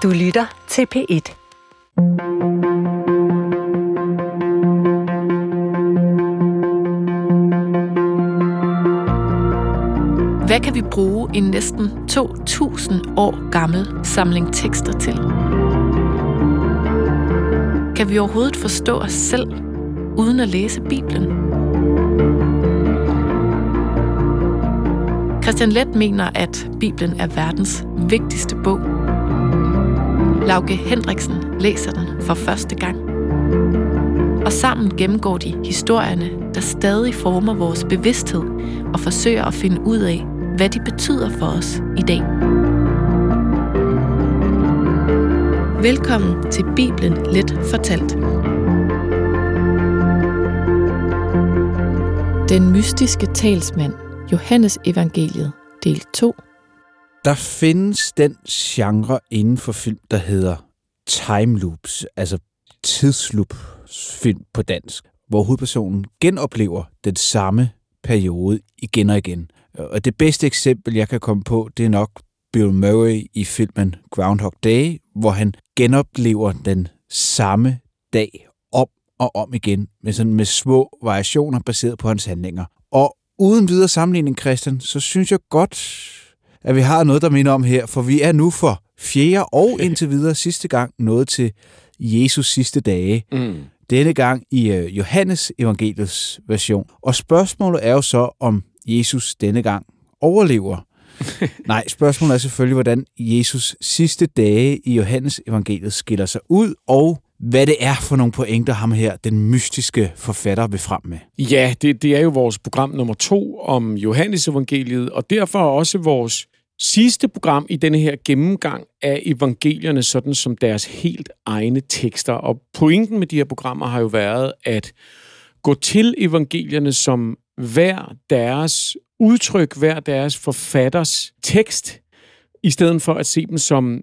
Du lytter til P1. Hvad kan vi bruge en næsten 2.000 år gammel samling tekster til? Kan vi overhovedet forstå os selv, uden at læse Bibelen? Christian Leth mener, at Bibelen er verdens vigtigste bog. Lauke Hendriksen læser den for første gang. Og sammen gennemgår de historierne, der stadig former vores bevidsthed og forsøger at finde ud af, hvad de betyder for os i dag. Velkommen til Bibelen Let fortalt. Den mystiske talsmand, Johannes Evangeliet, del 2. Der findes den genre inden for film, der hedder time loops, altså tidsloop-film på dansk, hvor hovedpersonen genoplever den samme periode igen og igen. Og det bedste eksempel, jeg kan komme på, det er nok Bill Murray i filmen Groundhog Day, hvor han genoplever den samme dag om og om igen, med små variationer baseret på hans handlinger. Og uden videre sammenligning, Christian, så synes jeg godt, at vi har noget, der minder om her, for vi er nu for fjerde og indtil videre sidste gang nået til Jesus sidste dage. Denne gang i Johannes Evangeliets version. Og spørgsmålet er jo så, om Jesus denne gang overlever. Nej, spørgsmålet er selvfølgelig, hvordan Jesus sidste dage i Johannes Evangeliet skiller sig ud, og hvad det er for nogle pointer, ham her, den mystiske forfatter, vil frem med. Ja, det er jo vores program nummer 2 om Johannes Evangeliet, og derfor også vores sidste program i denne her gennemgang af evangelierne, sådan som deres helt egne tekster. Og pointen med de her programmer har jo været at gå til evangelierne som hver deres udtryk, hver deres forfatters tekst, i stedet for at se dem som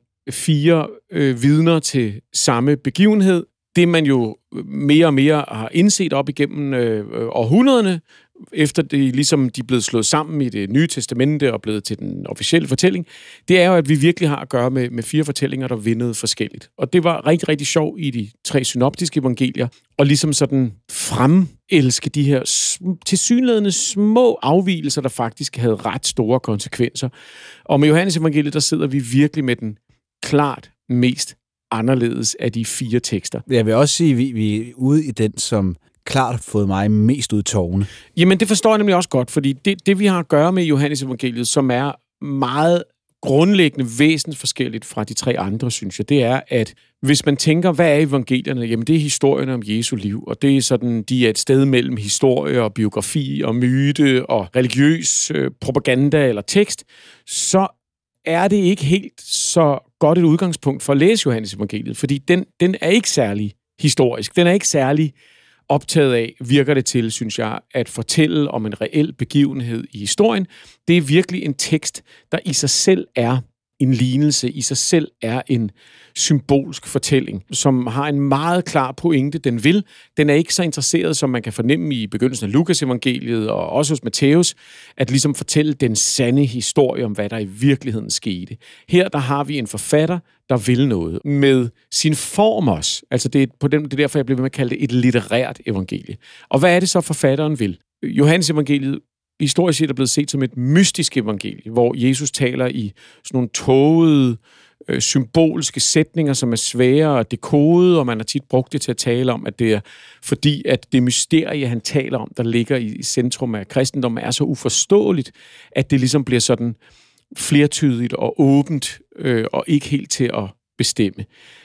4 vidner til samme begivenhed. Det man jo mere og mere har indset op igennem århundrederne, efter de er blevet slået sammen i Det Nye Testamente og blevet til den officielle fortælling, det er jo, at vi virkelig har at gøre med 4 fortællinger, der vindede forskelligt. Og det var rigtig, rigtig sjovt i de 3 synoptiske evangelier, og ligesom sådan fremelske de her tilsyneladende små afvigelser, der faktisk havde ret store konsekvenser. Og med Johannes Evangeliet, der sidder vi virkelig med den klart mest anderledes af de 4 tekster. Jeg vil også sige, at vi er ude i den, som klart har fået mig mest ud i tårne. Jamen, det forstår jeg nemlig også godt, fordi det vi har at gøre med Johannes Evangeliet, som er meget grundlæggende væsensforskelligt fra de 3 andre, synes jeg, det er, at hvis man tænker, hvad er evangelierne? Jamen, det er historierne om Jesu liv, og det er sådan, de er et sted mellem historie og biografi og myte og religiøs propaganda eller tekst, så er det ikke helt så godt et udgangspunkt for at læse Johannes Evangeliet, fordi den er ikke særlig historisk. Den er ikke særlig optaget af, virker det til, synes jeg, at fortælle om en reel begivenhed i historien. Det er virkelig en tekst, der i sig selv er en lignelse, i sig selv er en symbolsk fortælling, som har en meget klar pointe, den vil. Den er ikke så interesseret, som man kan fornemme i begyndelsen af Lukas evangeliet og også hos Matthæus, at ligesom fortælle den sande historie om, hvad der i virkeligheden skete. Her der har vi en forfatter, der vil noget med sin form også. Altså det er derfor, jeg bliver ved med at kalde det et litterært evangelie. Og hvad er det så, forfatteren vil? Johannes evangeliet historisk set er blevet set som et mystisk evangelie, hvor Jesus taler i sådan nogle tågede, symbolske sætninger, som er svære at dekode, og man har tit brugt det til at tale om, at det er fordi, at det mysterie, han taler om, der ligger i centrum af kristendommen, er så uforståeligt, at det ligesom bliver sådan flertydigt og åbent, og ikke helt til at bestemme.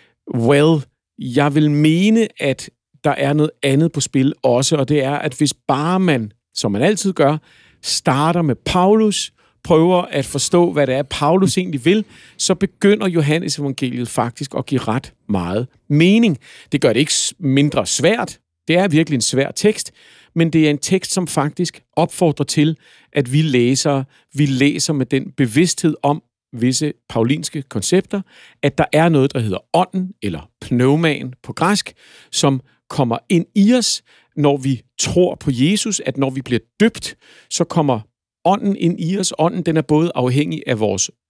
Jeg vil mene, at der er noget andet på spil også, og det er, at hvis bare man, som man altid gør, starter med Paulus, prøver at forstå, hvad det er, Paulus egentlig vil, så begynder Johannes Evangeliet faktisk at give ret meget mening. Det gør det ikke mindre svært. Det er virkelig en svær tekst, men det er en tekst, som faktisk opfordrer til, at vi læser med den bevidsthed om visse paulinske koncepter, at der er noget, der hedder ånden, eller pneumaen på græsk, som kommer ind i os, når vi tror på Jesus, at når vi bliver døbt, så kommer ånden ind i os. Ånden, den er både afhængig af vores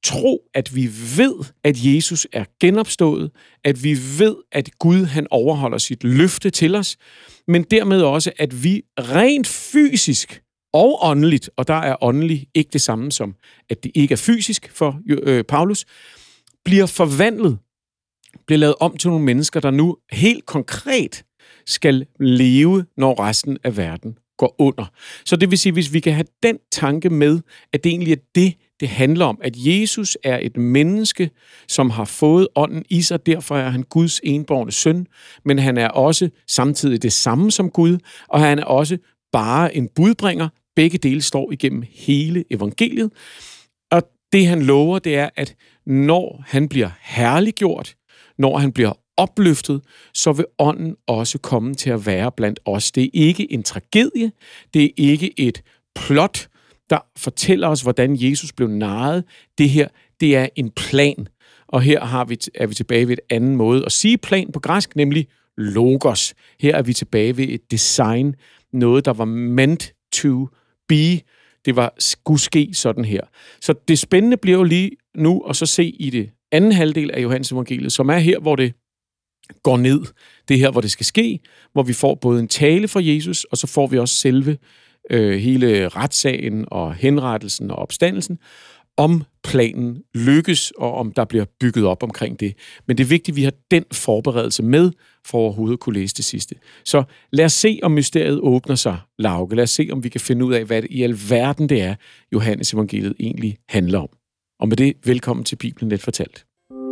tro, at vi ved, at Jesus er genopstået, at vi ved, at Gud han overholder sit løfte til os, men dermed også, at vi rent fysisk og åndeligt, og der er åndelig ikke det samme som, at det ikke er fysisk for Paulus, bliver forvandlet, bliver lavet om til nogle mennesker, der nu helt konkret skal leve, når resten af verden går under. Så det vil sige, hvis vi kan have den tanke med, at det egentlig er det handler om, at Jesus er et menneske, som har fået ånden i sig, derfor er han Guds enbårne søn, men han er også samtidig det samme som Gud, og han er også bare en budbringer. Begge dele står igennem hele evangeliet. Og det han lover, det er, at når han bliver herliggjort, når han bliver opløftet, så vil ånden også komme til at være blandt os. Det er ikke en tragedie, det er ikke et plot, der fortæller os, hvordan Jesus blev narret. Det her, det er en plan. Og her er vi tilbage ved et anden måde at sige plan på græsk, nemlig logos. Her er vi tilbage ved et design, noget, der var meant to be. Det skulle ske sådan her. Så det spændende bliver jo lige nu at så se i det anden halvdel af Johannes evangeliet, som er her, hvor det går ned. Det er her, hvor det skal ske, hvor vi får både en tale fra Jesus, og så får vi også selve hele retssagen og henrettelsen og opstandelsen, om planen lykkes, og om der bliver bygget op omkring det. Men det er vigtigt, at vi har den forberedelse med, for overhovedet at kunne læse det sidste. Så lad os se, om mysteriet åbner sig, Lauke. Lad os se, om vi kan finde ud af, hvad det i alverden det er, Johannes evangeliet egentlig handler om. Og med det, velkommen til Bibelen Let Fortalt.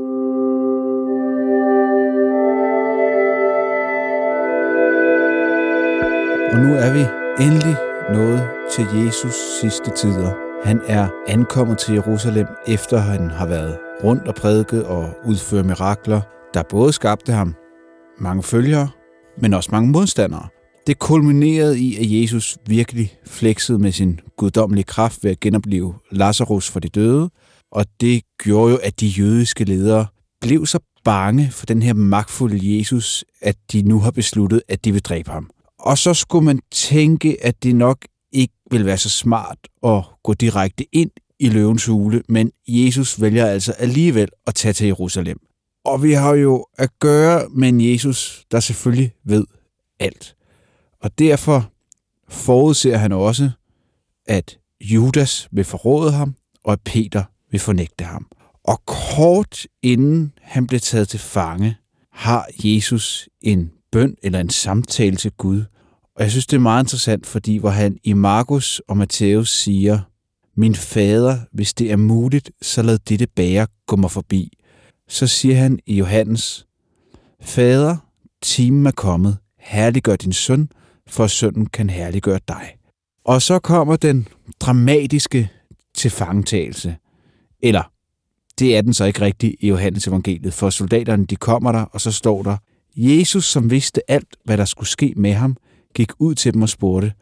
Og nu er vi endelig nået til Jesus sidste tider. Han er ankommet til Jerusalem, efter han har været rundt og prædiket og udført mirakler, der både skabte ham mange følgere, men også mange modstandere. Det kulminerede i, at Jesus virkelig flexede med sin guddommelige kraft ved at genopleve Lazarus for de døde, og det gjorde jo, at de jødiske ledere blev så bange for den her magtfulde Jesus, at de nu har besluttet, at de vil dræbe ham. Og så skulle man tænke, at det nok ikke vil være så smart at gå direkte ind i løvens hule, men Jesus vælger altså alligevel at tage til Jerusalem. Og vi har jo at gøre med en Jesus, der selvfølgelig ved alt. Og derfor forudser han også, at Judas vil forråde ham, og at Peter vil fornægte ham. Og kort inden han blev taget til fange, har Jesus en bøn eller en samtale til Gud. Og jeg synes, det er meget interessant, fordi hvor han i Markus og Matthæus siger, min fader, hvis det er muligt, så lad dette bæger gå mig forbi. Så siger han i Johannes, fader, timen er kommet, herliggør din søn, for sønnen kan herliggøre dig. Og så kommer den dramatiske tilfangetagelse. Eller, det er den så ikke rigtigt i Johannes evangeliet, for soldaterne de kommer der, og så står der, Jesus, som vidste alt, hvad der skulle ske med ham, gik ud til dem og spurgte,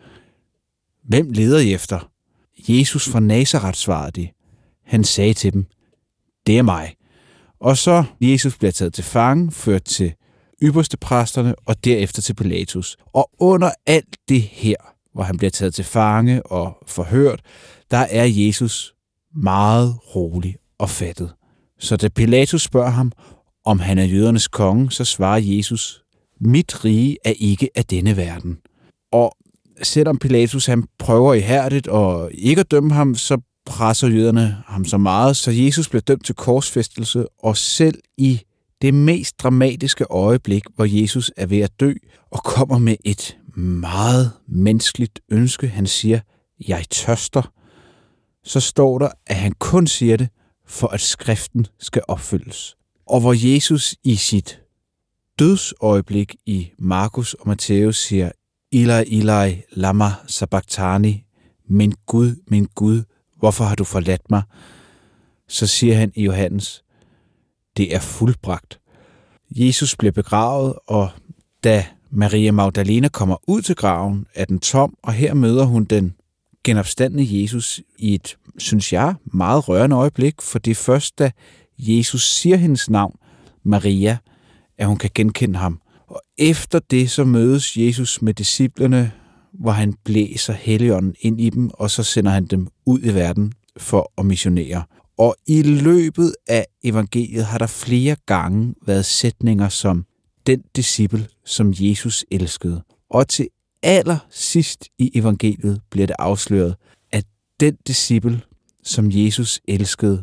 hvem leder I efter? Jesus fra Nazaret, svarede de. Han sagde til dem, det er mig. Og så Jesus bliver taget til fange, ført til ypperstepræsterne og derefter til Pilatus. Og under alt det her, hvor han bliver taget til fange og forhørt, der er Jesus meget rolig og fattet. Så da Pilatus spørger ham, om han er jødernes konge, så svarer Jesus, mit rige er ikke af denne verden. Og selvom Pilatus han prøver ihærdigt og ikke at dømme ham, så presser jøderne ham så meget, så Jesus bliver dømt til korsfæstelse, og selv i det mest dramatiske øjeblik, hvor Jesus er ved at dø, og kommer med et meget menneskeligt ønske, han siger, jeg tørster, så står der, at han kun siger det, for at skriften skal opfyldes. Og hvor Jesus i sit dødsøjeblik i Markus og Matthæus siger, Eli, Eli, lama sabachthani, min Gud, hvorfor har du forladt mig? Så siger han i Johannes, det er fuldbragt. Jesus bliver begravet, og da Maria Magdalena kommer ud til graven, er den tom, og her møder hun den genopstandne Jesus i et, synes jeg, meget rørende øjeblik, for det er først, da Jesus siger hendes navn, Maria, at hun kan genkende ham. Og efter det, så mødes Jesus med disciplene, hvor han blæser Helligånden ind i dem, og så sender han dem ud i verden for at missionere. Og i løbet af evangeliet har der flere gange været sætninger som den disciple, som Jesus elskede. Og til allersidst i evangeliet bliver det afsløret, at den disciple, som Jesus elskede,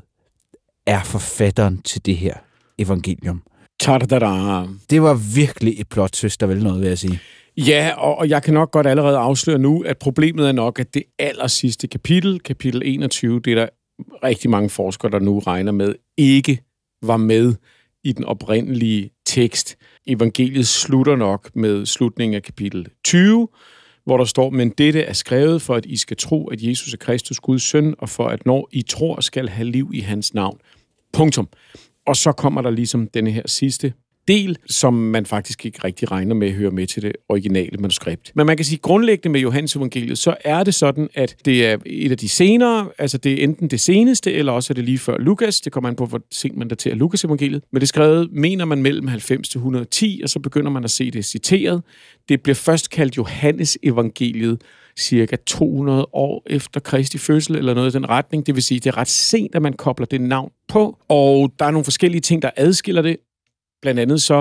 er forfatteren til det her evangelium. Ta-da-da-da. Det var virkelig et plot twist, der vel noget, vil jeg sige. Ja, og jeg kan nok godt allerede afsløre nu, at problemet er nok, at det allersidste kapitel 21, det er der rigtig mange forskere, der nu regner med, ikke var med i den oprindelige tekst. Evangeliet slutter nok med slutningen af kapitel 20, hvor der står, men dette er skrevet for, at I skal tro, at Jesus er Kristus, Guds søn, og for at når I tror, skal have liv i hans navn. Punktum. Og så kommer der ligesom denne her sidste del, som man faktisk ikke rigtig regner med at høre med til det originale manuskript. Men man kan sige, grundlæggende med Johannes evangeliet, så er det sådan, at det er et af de senere, altså det er enten det seneste, eller også er det lige før Lukas. Det kommer an på, hvor sent man daterer Lukas evangeliet. Men det er skrevet, mener man, mellem 90 til 110, og så begynder man at se det citeret. Det bliver først kaldt Johannes evangeliet cirka 200 år efter Kristi fødsel, eller noget i den retning. Det vil sige, det er ret sent, at man kobler det navn på, og der er nogle forskellige ting, der adskiller det. Blandt andet så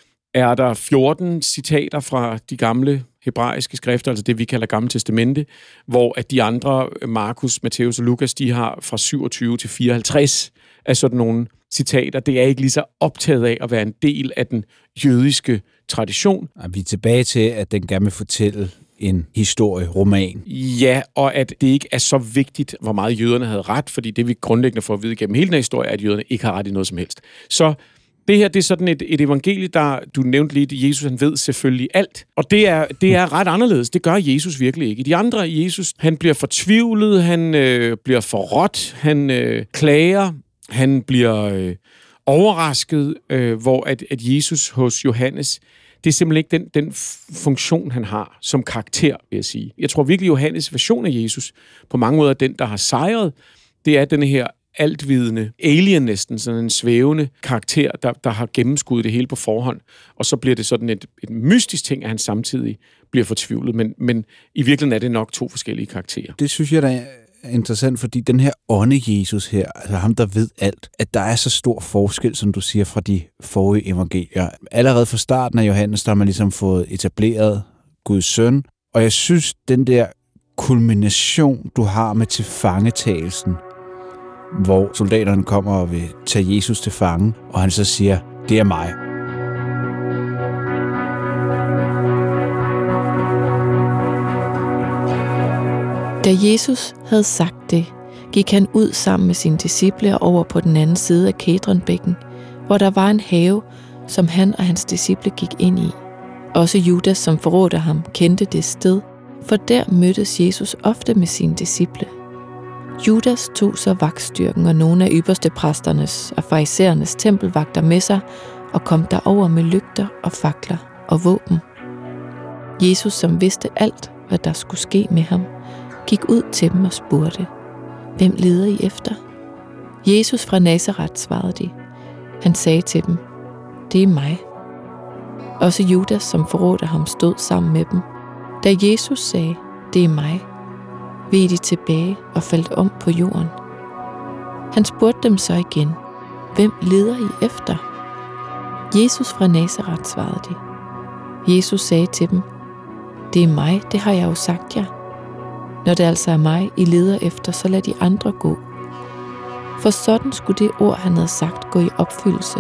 er der 14 citater fra de gamle hebraiske skrifter, altså det, vi kalder Gamle Testamente, hvor at de andre, Markus, Matthæus og Lukas, de har fra 27 til 54 af sådan nogle citater. Det er ikke lige så optaget af at være en del af den jødiske tradition. Vi er tilbage til, at den gerne vil fortælle en historie-roman. Ja, og at det ikke er så vigtigt, hvor meget jøderne havde ret, fordi det vi grundlæggende får at vide gennem hele den historie, er, at jøderne ikke har ret i noget som helst. Så det her, det er sådan et evangelie, der, du nævnte lige, at Jesus, han ved selvfølgelig alt. Og det er ret anderledes. Det gør Jesus virkelig ikke. De andre, Jesus, han bliver fortvivlet, han bliver forrådt, han klager, han bliver overrasket, hvor at Jesus hos Johannes, det er simpelthen ikke den funktion, han har som karakter, vil jeg sige. Jeg tror virkelig, Johannes' version af Jesus, på mange måder den, der har sejret, det er den her altvidende alien næsten, sådan en svævende karakter, der har gennemskuddet det hele på forhånd. Og så bliver det sådan et mystisk ting, at han samtidig bliver fortvivlet. Men i virkeligheden er det nok to forskellige karakterer. Det synes jeg, der er interessant, fordi den her ånde-Jesus her, altså ham, der ved alt, at der er så stor forskel, som du siger, fra de forrige evangelier. Allerede fra starten af Johannes, der har man ligesom fået etableret Guds søn. Og jeg synes, den der kulmination, du har med tilfangetagelsen, hvor soldaterne kommer og vil tage Jesus til fange, og han så siger, det er mig. Da Jesus havde sagt det, gik han ud sammen med sine disciple over på den anden side af Kedronbækken, hvor der var en have, som han og hans disciple gik ind i. Også Judas, som forrådte ham, kendte det sted, for der mødtes Jesus ofte med sine disciple. Judas tog så vagtstyrken og nogle af ypperste præsternes og farisæernes tempelvagter med sig og kom derover med lygter og fakler og våben. Jesus, som vidste alt, hvad der skulle ske med ham, gik ud til dem og spurgte, hvem leder I efter? Jesus fra Nazaret, svarede de. Han sagde til dem, det er mig. Også Judas, som forrådte ham, stod sammen med dem. Da Jesus sagde, det er mig, veg de tilbage og faldt om på jorden. Han spurgte dem så igen, hvem leder I efter? Jesus fra Nazaret, svarede de. Jesus sagde til dem, det er mig, det har jeg jo sagt jer. Når det altså er mig, I leder efter, så lad de andre gå. For sådan skulle det ord, han havde sagt, gå i opfyldelse.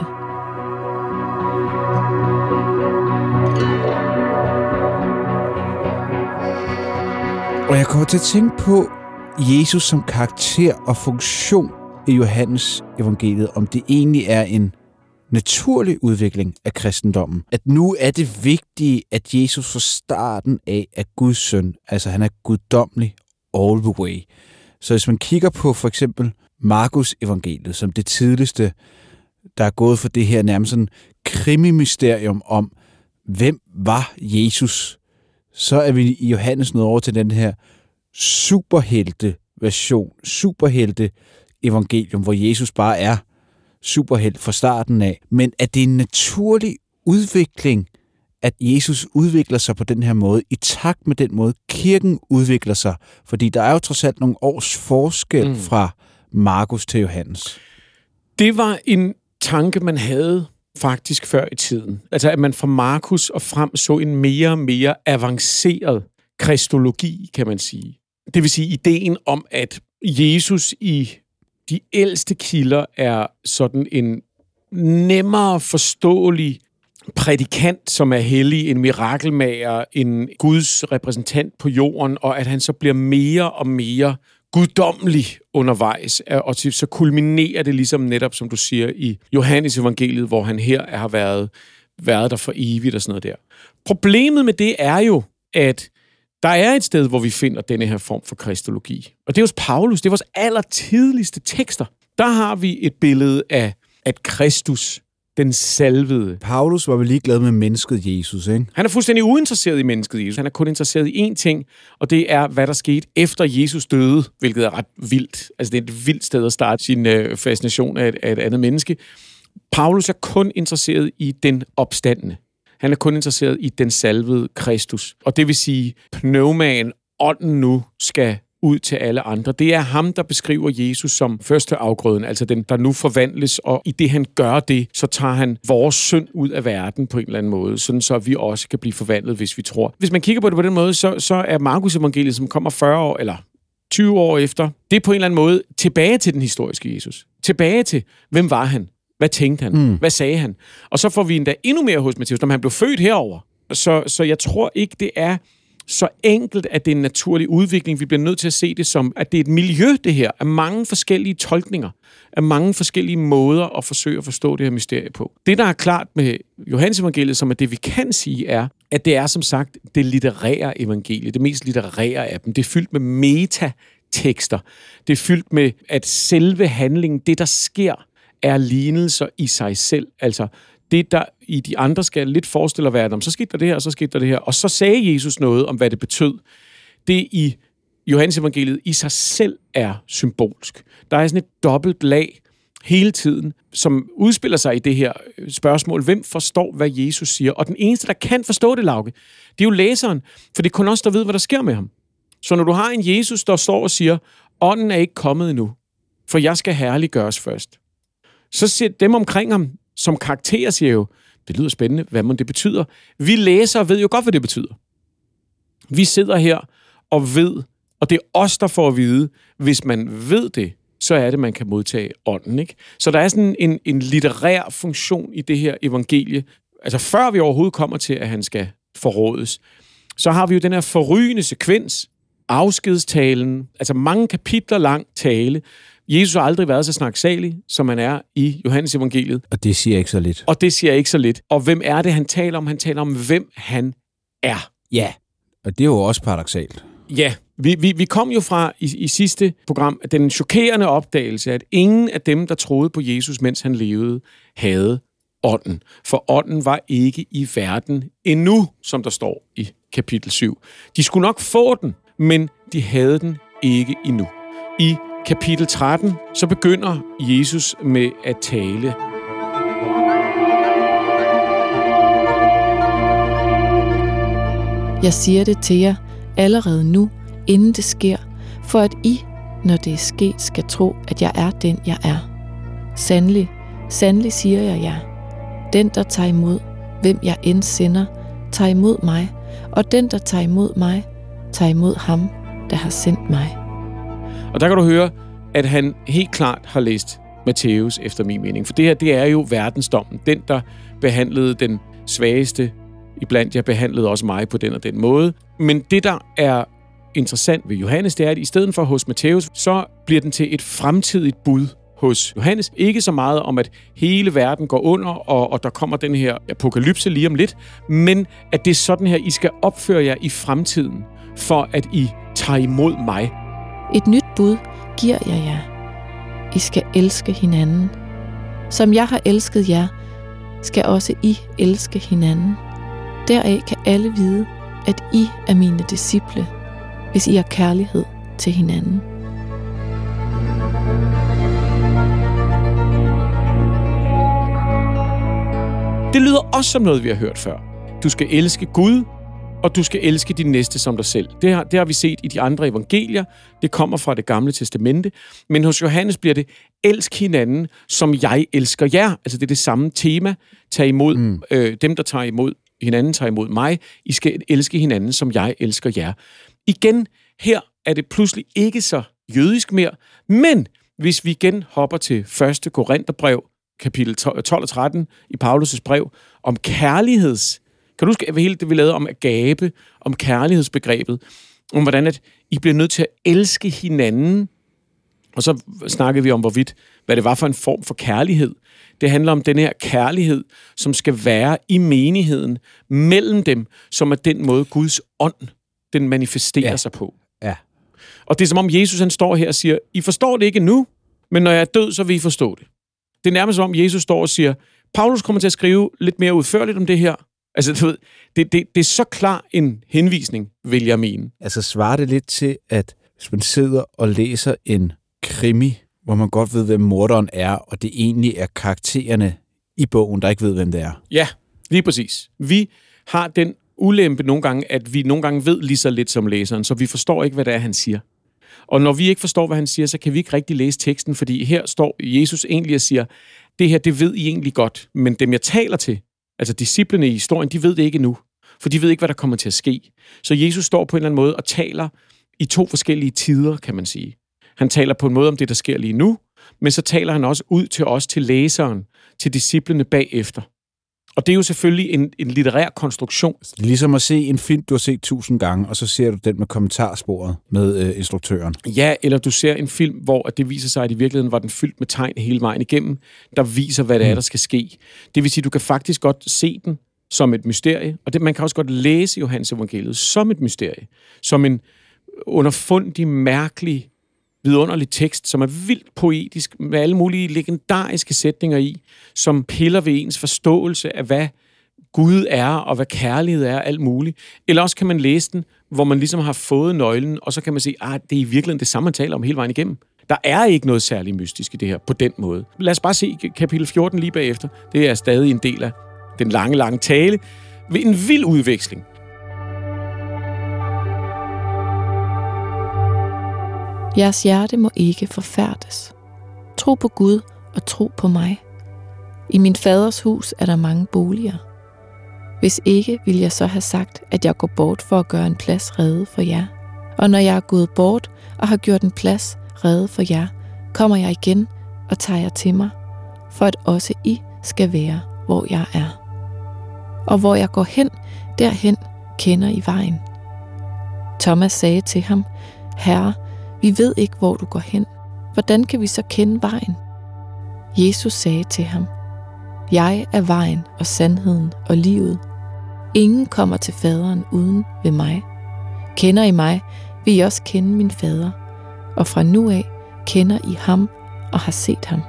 Og jeg kommer til at tænke på Jesus som karakter og funktion i Johannes evangeliet, om det egentlig er en naturlig udvikling af kristendommen. At nu er det vigtigt, at Jesus fra starten af er Guds søn, altså han er guddommelig all the way. Så hvis man kigger på for eksempel Markus evangeliet, som det tidligste, der er gået for det her nærmest sådan krimimysterium om, hvem var Jesus, så er vi i Johannes nået over til den her superhelte-version, superhelte-evangelium, hvor Jesus bare er superhelt fra starten af. Men er det en naturlig udvikling, at Jesus udvikler sig på den her måde, i takt med den måde, kirken udvikler sig? Fordi der er jo trods alt nogle års forskel fra Markus til Johannes? Det var en tanke, man havde faktisk før i tiden. Altså, at man fra Markus og frem så en mere og mere avanceret kristologi, kan man sige. Det vil sige ideen om, at Jesus i de ældste kilder er sådan en nemmere forståelig prædikant, som er hellig, en mirakelmager, en Guds repræsentant på jorden, og at han så bliver mere og mere guddommelig undervejs, og så kulminerer det ligesom netop, som du siger, i Johannes evangeliet, hvor han her har været der for evigt og sådan noget der. Problemet med det er jo, at der er et sted, hvor vi finder denne her form for kristologi. Og det er hos Paulus, det er vores allertidligste tekster. Der har vi et billede af, at Kristus, den salvede. Paulus var vel ligeglad med mennesket Jesus, ikke? Han er fuldstændig uinteresseret i mennesket Jesus. Han er kun interesseret i én ting, og det er, hvad der skete efter Jesus døde, hvilket er ret vildt. Altså, det er et vildt sted at starte sin fascination af et andet menneske. Paulus er kun interesseret i den opstandne. Han er kun interesseret i den salvede Kristus. Og det vil sige, pneumaen, ånden nu, skal ud til alle andre. Det er ham, der beskriver Jesus som første afgrøden, altså den, der nu forvandles, og i det han gør det, så tager han vores synd ud af verden på en eller anden måde, sådan så vi også kan blive forvandlet, hvis vi tror. Hvis man kigger på det på den måde, så er Markus evangeliet, som kommer 40 år, eller 20 år efter, det er på en eller anden måde tilbage til den historiske Jesus. Tilbage til, hvem var han? Hvad tænkte han? Hvad sagde han? Og så får vi endda endnu mere hos Matthæus, når han blev født herover. Så jeg tror ikke, det er så enkelt, at det er en naturlig udvikling. Vi bliver nødt til at se det som, at det er et miljø, det her, af mange forskellige tolkninger, af mange forskellige måder at forsøge at forstå det her mysterie på. Det, der er klart med Johannes evangeliet, som er det, vi kan sige, er, at det er som sagt det litterære evangelie, det mest litterære af dem. Det er fyldt med metatekster. Det er fyldt med, at selve handlingen, det der sker, er lignelser i sig selv. Altså, det, der i de andre skal lidt forestille at være, om så skete der det her, og så skete der det her. Og så sagde Jesus noget om, hvad det betød. Det i Johannes evangeliet i sig selv er symbolsk. Der er sådan et dobbelt lag hele tiden, som udspiller sig i det her spørgsmål. Hvem forstår, hvad Jesus siger? Og den eneste, der kan forstå det, Lauke, det er jo læseren. For det er kun os, der ved, hvad der sker med ham. Så når du har en Jesus, der står og siger, ånden er ikke kommet endnu, for jeg skal herliggøres først. Så siger dem omkring ham, som karakterer, siger jo, det lyder spændende, hvad man det betyder. Vi læser og ved jo godt, hvad det betyder. Vi sidder her og ved, og det er os, der får at vide, hvis man ved det, så er det, man kan modtage ånden, ikke? Så der er sådan en litterær funktion i det her evangelie. Altså før vi overhovedet kommer til, at han skal forrådes, så har vi jo den her forrygende sekvens, afskedstalen, altså mange kapitler lang tale. Jesus har aldrig været så snaksalig, som han er i Johannes evangeliet. Og det siger ikke så lidt. Og det siger ikke så lidt. Og hvem er det, han taler om? Han taler om, hvem han er. Ja, og det er jo også paradoksalt. Ja, vi kom jo fra i sidste program den chokerende opdagelse, at ingen af dem, der troede på Jesus, mens han levede, havde ånden. For ånden var ikke i verden endnu, som der står i kapitel 7. De skulle nok få den, men de havde den ikke endnu. I kapitel 13, så begynder Jesus med at tale. Jeg siger det til jer allerede nu, inden det sker, for at I, når det er sket, skal tro, at jeg er den, jeg er. Sandelig, sandelig siger jeg jer. Den, der tager imod, hvem jeg end sender, tager imod mig, og den, der tager imod mig, tager imod ham, der har sendt mig. Og der kan du høre, at han helt klart har læst Matthæus efter min mening. For det her, det er jo verdensdommen. Den, der behandlede den svageste iblandt jer, behandlede også mig på den og den måde. Men det, der er interessant ved Johannes, det er, at i stedet for hos Matthæus, så bliver den til et fremtidigt bud hos Johannes. Ikke så meget om, at hele verden går under, og der kommer den her apokalypse lige om lidt, men at det er sådan her, I skal opføre jer i fremtiden, for at I tager imod mig. Et nyt bud giver jeg jer. I skal elske hinanden. Som jeg har elsket jer, skal også I elske hinanden. Deraf kan alle vide, at I er mine disciple, hvis I har kærlighed til hinanden. Det lyder også som noget, vi har hørt før. Du skal elske Gud og du skal elske din næste som dig selv. Det har vi set i de andre evangelier. Det kommer fra Det Gamle Testamente. Men hos Johannes bliver det, elsk hinanden, som jeg elsker jer. Altså det er det samme tema. Tag imod dem, der tager imod hinanden, tager imod mig. I skal elske hinanden, som jeg elsker jer. Igen, her er det pludselig ikke så jødisk mere, men hvis vi igen hopper til 1. Korintherbrev, kapitel 12 og 13 i Paulus' brev, om kærligheds... Kan du huske, hvad hele det, vi lavede om agape, om kærlighedsbegrebet, om hvordan at I bliver nødt til at elske hinanden, og så snakkede vi om, hvad det var for en form for kærlighed. Det handler om den her kærlighed, som skal være i menigheden, mellem dem, som er den måde Guds ånd, den manifesterer sig på. Ja. Og det er som om Jesus han står her og siger, I forstår det ikke nu, men når jeg er død, så vil I forstå det. Det er nærmest som om Jesus står og siger, Paulus kommer til at skrive lidt mere udførligt om det her. Altså, du ved, det er så klar en henvisning, vil jeg mene. Altså, svarer det lidt til, at hvis man sidder og læser en krimi, hvor man godt ved, hvem morderen er, og det egentlig er karaktererne i bogen, der ikke ved, hvem det er. Ja, lige præcis. Vi har den ulempe nogle gange, at vi nogle gange ved lige så lidt som læseren, så vi forstår ikke, hvad det er, han siger. Og når vi ikke forstår, hvad han siger, så kan vi ikke rigtig læse teksten, fordi her står Jesus egentlig og siger, det her, det ved I egentlig godt, men dem jeg taler til, altså disciplene i historien, de ved det ikke endnu, for de ved ikke, hvad der kommer til at ske. Så Jesus står på en eller anden måde og taler i to forskellige tider, kan man sige. Han taler på en måde om det, der sker lige nu, men så taler han også ud til os, til læseren, til disciplene bagefter. Og det er jo selvfølgelig en litterær konstruktion. Ligesom at se en film, du har set 1000 gange, og så ser du den med kommentarsporet med instruktøren. Ja, eller du ser en film, hvor det viser sig, at i virkeligheden var den fyldt med tegn hele vejen igennem, der viser, hvad det er, der skal ske. Det vil sige, du kan faktisk godt se den som et mysterie, og man kan også godt læse Johannes evangeliet som et mysterie. Som en underfundig, mærkelig, vidunderlig tekst, som er vildt poetisk, med alle mulige legendariske sætninger i, som piller ved ens forståelse af, hvad Gud er, og hvad kærlighed er, alt muligt. Eller også kan man læse den, hvor man ligesom har fået nøglen, og så kan man se, at det er i virkeligheden det samme, man taler om hele vejen igennem. Der er ikke noget særligt mystisk i det her, på den måde. Lad os bare se kapitel 14 lige bagefter. Det er stadig en del af den lange tale, ved en vild udveksling. Jeres hjerte må ikke forfærdes. Tro på Gud og tro på mig. I min faders hus er der mange boliger. Hvis ikke, vil jeg så have sagt, at jeg går bort for at gøre en plads rede for jer. Og når jeg er gået bort og har gjort en plads rede for jer, kommer jeg igen og tager jer til mig, for at også I skal være, hvor jeg er. Og hvor jeg går hen, derhen kender I vejen. Thomas sagde til ham, Herre, vi ved ikke, hvor du går hen. Hvordan kan vi så kende vejen? Jesus sagde til ham, Jeg er vejen og sandheden og livet. Ingen kommer til faderen uden ved mig. Kender I mig, vil I også kende min fader. Og fra nu af kender I ham og har set ham.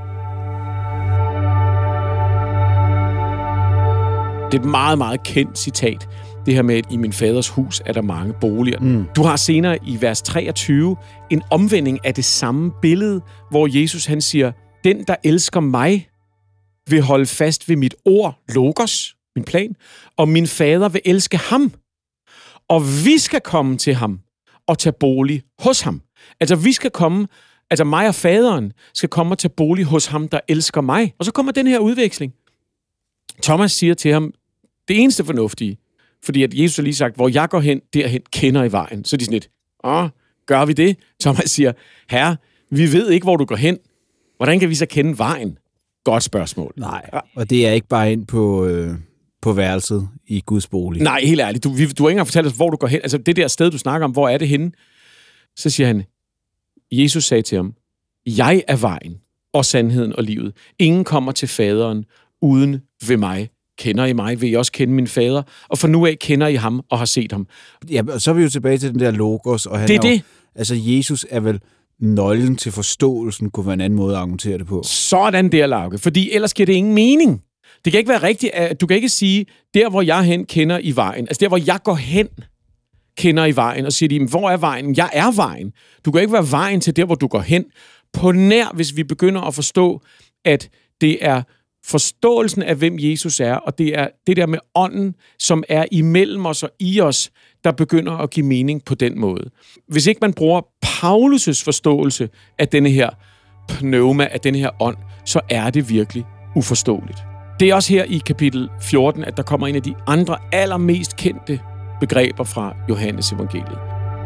Det er et meget, meget kendt citat. Det her med, at i min faders hus er der mange boliger. Du har senere i vers 23 en omvending af det samme billede, hvor Jesus han siger, den, der elsker mig, vil holde fast ved mit ord, logos, min plan, og min fader vil elske ham. Og vi skal komme til ham og tage bolig hos ham. Altså vi skal komme, altså mig og faderen skal komme og tage bolig hos ham, der elsker mig. Og så kommer den her udveksling. Thomas siger til ham, det eneste fornuftige, fordi at Jesus har lige sagt, hvor jeg går hen, derhen kender I vejen. Så er de sådan lidt, gør vi det? Thomas siger, Herre, vi ved ikke, hvor du går hen. Hvordan kan vi så kende vejen? Godt spørgsmål. Nej, og det er ikke bare ind på værelset i Guds bolig. Nej, helt ærligt. Du har ikke engang fortalt os, hvor du går hen. Altså det der sted, du snakker om, hvor er det henne? Så siger han, Jesus sagde til ham, jeg er vejen og sandheden og livet. Ingen kommer til faderen uden ved mig. Kender I mig, vil I også kende min fader, og for nu af kender I ham og har set ham. Ja, og så er vi jo tilbage til den der logos, og han det er det. Altså, Jesus er vel nøglen til forståelsen, kunne være en anden måde at argumentere det på. Sådan der, Lauke, fordi ellers giver det ingen mening. Det kan ikke være rigtigt, at du kan ikke sige, der hvor jeg hen kender I vejen, altså der hvor jeg går hen, kender I vejen, og siger de, hvor er vejen? Jeg er vejen. Du kan ikke være vejen til der, hvor du går hen. På nær, hvis vi begynder at forstå, at det er forståelsen af, hvem Jesus er, og det er det der med ånden, som er imellem os og i os, der begynder at give mening på den måde. Hvis ikke man bruger Paulus' forståelse af denne her pneuma, af denne her ånd, så er det virkelig uforståeligt. Det er også her i kapitel 14, at der kommer en af de andre allermest kendte begreber fra Johannes evangeliet.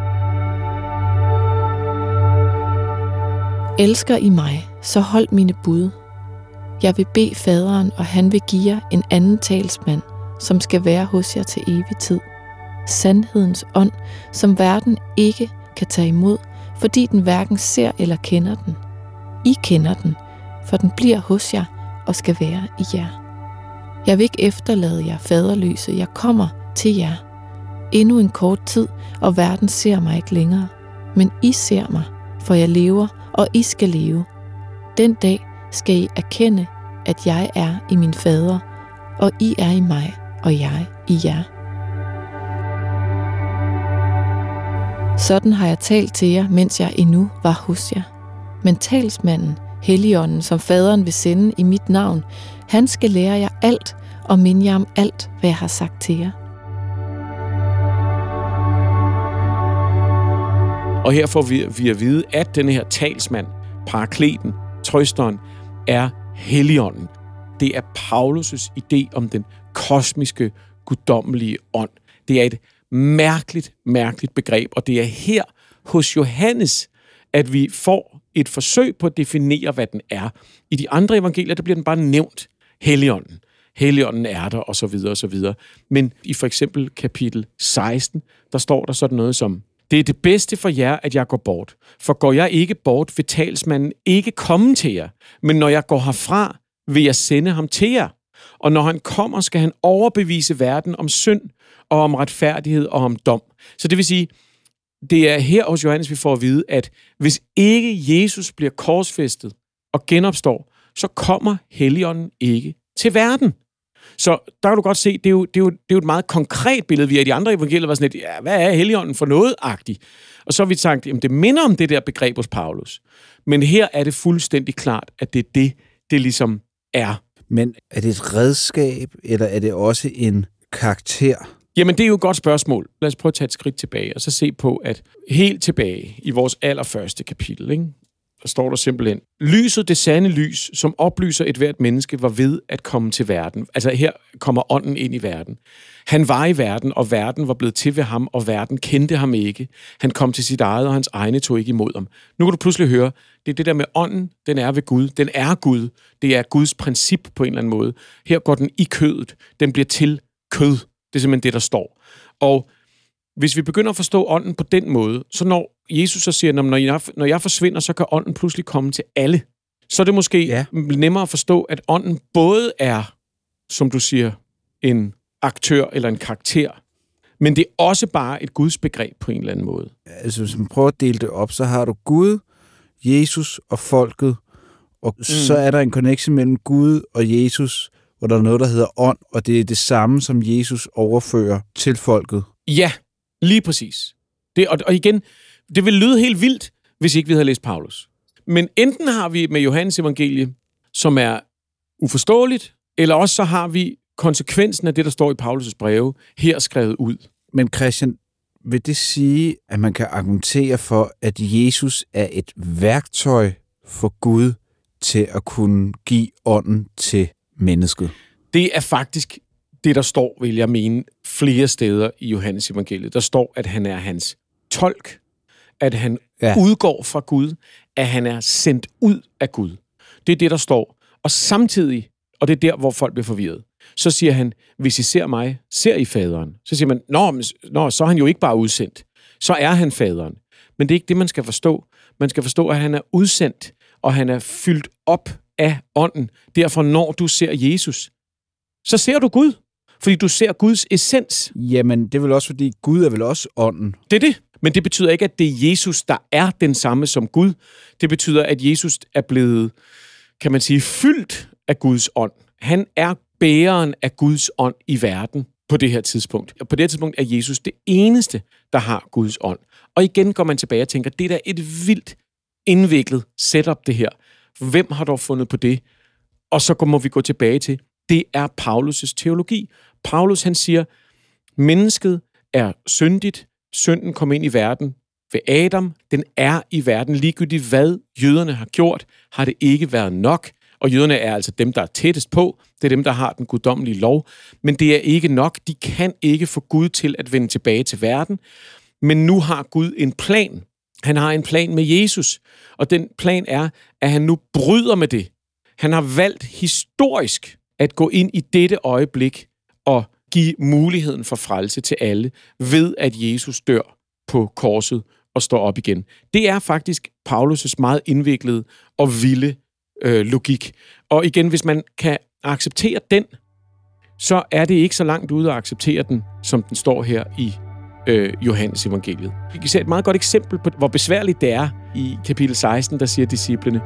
Elsker I mig, så hold mine bud. Jeg vil bede faderen, og han vil give jer en anden talsmand, som skal være hos jer til evig tid. Sandhedens ånd, som verden ikke kan tage imod, fordi den hverken ser eller kender den. I kender den, for den bliver hos jer og skal være i jer. Jeg vil ikke efterlade jer faderløse, jeg kommer til jer. Endnu en kort tid, og verden ser mig ikke længere. Men I ser mig, for jeg lever, og I skal leve. Den dag skal I erkende, at jeg er i min fader, og I er i mig, og jeg i jer. Sådan har jeg talt til jer, mens jeg endnu var hos jer. Men talsmanden, Helligånden, som faderen vil sende i mit navn, han skal lære jer alt og minde jer om alt, hvad jeg har sagt til jer. Og her får vi at vide, at denne her talsmand, parakleten, trøsteren, er Helligånden. Det er Paulus' idé om den kosmiske, guddommelige ånd. Det er et mærkeligt begreb, og det er her hos Johannes, at vi får et forsøg på at definere, hvad den er. I de andre evangelier, der bliver den bare nævnt, Helligånden. Helligånden er der, og så videre, og så videre. Men i for eksempel kapitel 16, der står der sådan noget som: det er det bedste for jer, at jeg går bort. For går jeg ikke bort, vil talsmanden ikke komme til jer. Men når jeg går herfra, vil jeg sende ham til jer. Og når han kommer, skal han overbevise verden om synd, og om retfærdighed og om dom. Så det vil sige, det er her hos Johannes, vi får at vide, at hvis ikke Jesus bliver korsfæstet og genopstår, så kommer Helligånden ikke til verden. Så der kan du godt se, det er jo et meget konkret billede. Vi er i de andre evangelier var sådan lidt, ja, hvad er Helligånden for noget-agtigt? Og så har vi sagt, jamen det minder om det der begreb hos Paulus. Men her er det fuldstændig klart, at det er det ligesom er. Men er det et redskab, eller er det også en karakter? Jamen, det er jo et godt spørgsmål. Lad os prøve at tage et skridt tilbage, og så se på, at helt tilbage i vores allerførste kapitel, ikke? Der står der simpelthen: lyset, det sande lys, som oplyser et hvert menneske, var ved at komme til verden. Altså her kommer ånden ind i verden. Han var i verden, og verden var blevet til ved ham, og verden kendte ham ikke. Han kom til sit eget, og hans egne tog ikke imod ham. Nu kan du pludselig høre, det er det der med ånden, den er ved Gud. Den er Gud. Det er Guds princip på en eller anden måde. Her går den i kødet. Den bliver til kød. Det er simpelthen det, der står. Og hvis vi begynder at forstå ånden på den måde, så når Jesus så siger, når jeg forsvinder, så kan ånden pludselig komme til alle. Så er det måske nemmere at forstå, at ånden både er, som du siger, en aktør eller en karakter, men det er også bare et Guds begreb på en eller anden måde. Altså, hvis man prøver at dele det op, så har du Gud, Jesus og folket, og så er der en connection mellem Gud og Jesus, hvor der er noget, der hedder ånd, og det er det samme, som Jesus overfører til folket. Ja, lige præcis. Og igen, det vil lyde helt vildt, hvis ikke vi havde læst Paulus. Men enten har vi med Johannes evangelie, som er uforståeligt, eller også så har vi konsekvensen af det, der står i Paulus' breve, her skrevet ud. Men Christian, vil det sige, at man kan argumentere for, at Jesus er et værktøj for Gud til at kunne give ånden til mennesket? Det er faktisk det, der står, vil jeg mene, flere steder i Johannes evangeliet. Der står, at han er hans tolk, at han udgår fra Gud, at han er sendt ud af Gud. Det er det, der står. Og samtidig, og det er der, hvor folk bliver forvirret, så siger han, hvis I ser mig, ser I faderen. Så siger man, nå, så er han jo ikke bare udsendt. Så er han faderen. Men det er ikke det, man skal forstå. Man skal forstå, at han er udsendt, og han er fyldt op af ånden. Derfor, når du ser Jesus, så ser du Gud. Fordi du ser Guds essens. Jamen, det er vel også, fordi Gud er vel også ånden. Det er det. Men det betyder ikke, at det er Jesus, der er den samme som Gud. Det betyder, at Jesus er blevet, kan man sige, fyldt af Guds ånd. Han er bæreren af Guds ånd i verden på det her tidspunkt. Og på det her tidspunkt er Jesus det eneste, der har Guds ånd. Og igen går man tilbage og tænker, det er da et vildt indviklet setup, det her. Hvem har dog fundet på det? Og så må vi gå tilbage til, det er Paulus' teologi. Paulus, han siger, mennesket er syndigt, synden kom ind i verden ved Adam, den er i verden, ligegyldigt hvad jøderne har gjort, har det ikke været nok, og jøderne er altså dem, der er tættest på, det er dem, der har den guddommelige lov, men det er ikke nok, de kan ikke få Gud til at vende tilbage til verden, men nu har Gud en plan. Han har en plan med Jesus, og den plan er, at han nu bryder med det. Han har valgt historisk at gå ind i dette øjeblik og give muligheden for frelse til alle, ved at Jesus dør på korset og står op igen. Det er faktisk Paulus' meget indviklede og vilde logik. Og igen, hvis man kan acceptere den, så er det ikke så langt ude at acceptere den, som den står her i Johannes evangeliet. Vi kan se et meget godt eksempel på, hvor besværligt det er i kapitel 16, der siger disciplene: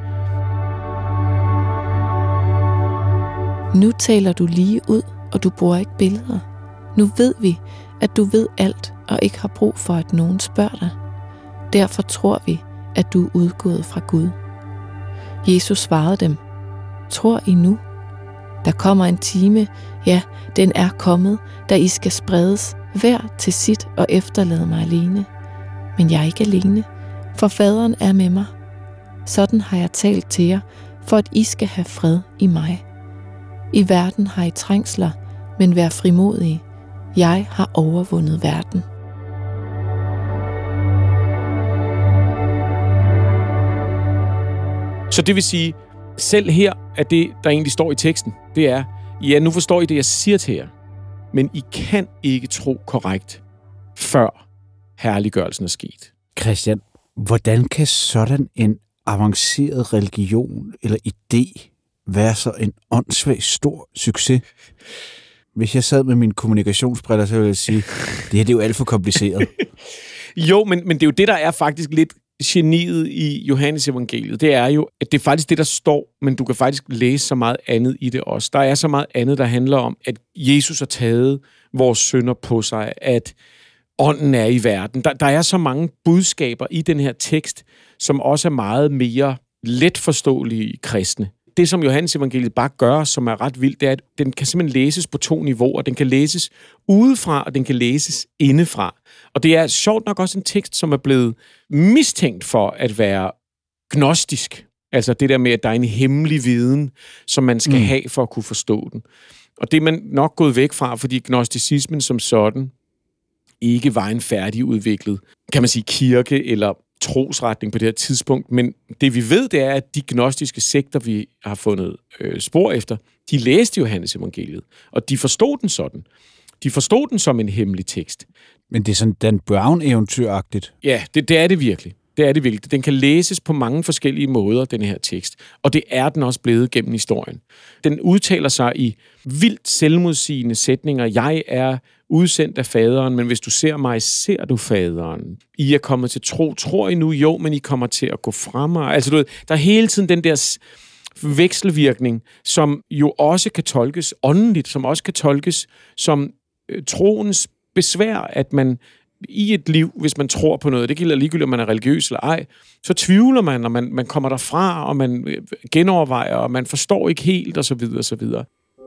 Nu taler du lige ud, og du bruger ikke billeder. Nu ved vi, at du ved alt, og ikke har brug for, at nogen spørger dig. Derfor tror vi, at du er udgået fra Gud. Jesus svarede dem: Tror I nu? Der kommer en time, ja, den er kommet, da I skal spredes, hver til sit og efterlade mig alene. Men jeg er ikke alene, for faderen er med mig. Sådan har jeg talt til jer, for at I skal have fred i mig. I verden har I trængsler, men vær frimodige. Jeg har overvundet verden. Så det vil sige, selv her er det, der egentlig står i teksten, det er, ja, nu forstår I det, jeg siger til jer, men I kan ikke tro korrekt, før herliggørelsen er sket. Christian, hvordan kan sådan en avanceret religion eller idé være så en åndssvagt stor succes? Hvis jeg sad med mine kommunikationsbriller, så ville jeg sige, det her det er jo alt for kompliceret. Jo, men det er jo det, der er faktisk lidt geniet i Johannes evangeliet. Det er jo, at det er faktisk det, der står, men du kan faktisk læse så meget andet i det også. Der er så meget andet, der handler om, at Jesus har taget vores synder på sig, at ånden er i verden. Der er så mange budskaber i den her tekst, som også er meget mere let forståelige kristne. Det, som Johannes evangeliet bare gør, som er ret vildt, det er, at den kan simpelthen læses på 2 niveauer. Den kan læses udefra, og den kan læses indefra. Og det er sjovt nok også en tekst, som er blevet mistænkt for at være gnostisk. Altså det der med, at der er en hemmelig viden, som man skal have for at kunne forstå den. Og det er man nok gået væk fra, fordi gnosticismen som sådan ikke var en færdigudviklet, kan man sige, kirke eller trosretning på det her tidspunkt, men det vi ved, det er, at de gnostiske sekter, vi har fundet spor efter, de læste Johannes evangeliet, og de forstod den sådan. De forstod den som en hemmelig tekst. Men det er sådan Dan Brown-eventyragtigt. Ja, det er det virkelig. Det er det virkelig. Den kan læses på mange forskellige måder, den her tekst. Og det er den også blevet gennem historien. Den udtaler sig i vildt selvmodsigende sætninger. Jeg er udsendt af faderen, men hvis du ser mig, ser du faderen. I er kommet til tro. Tror I nu? Jo, men I kommer til at gå fra mig. Altså, der er hele tiden den der vekselvirkning, som jo også kan tolkes åndeligt, som også kan tolkes som troens besvær, at man i et liv, hvis man tror på noget, det gælder ligegyldigt, om man er religiøs eller ej, så tvivler man, og man kommer derfra, og man genovervejer, og man forstår ikke helt, og så videre, og så videre.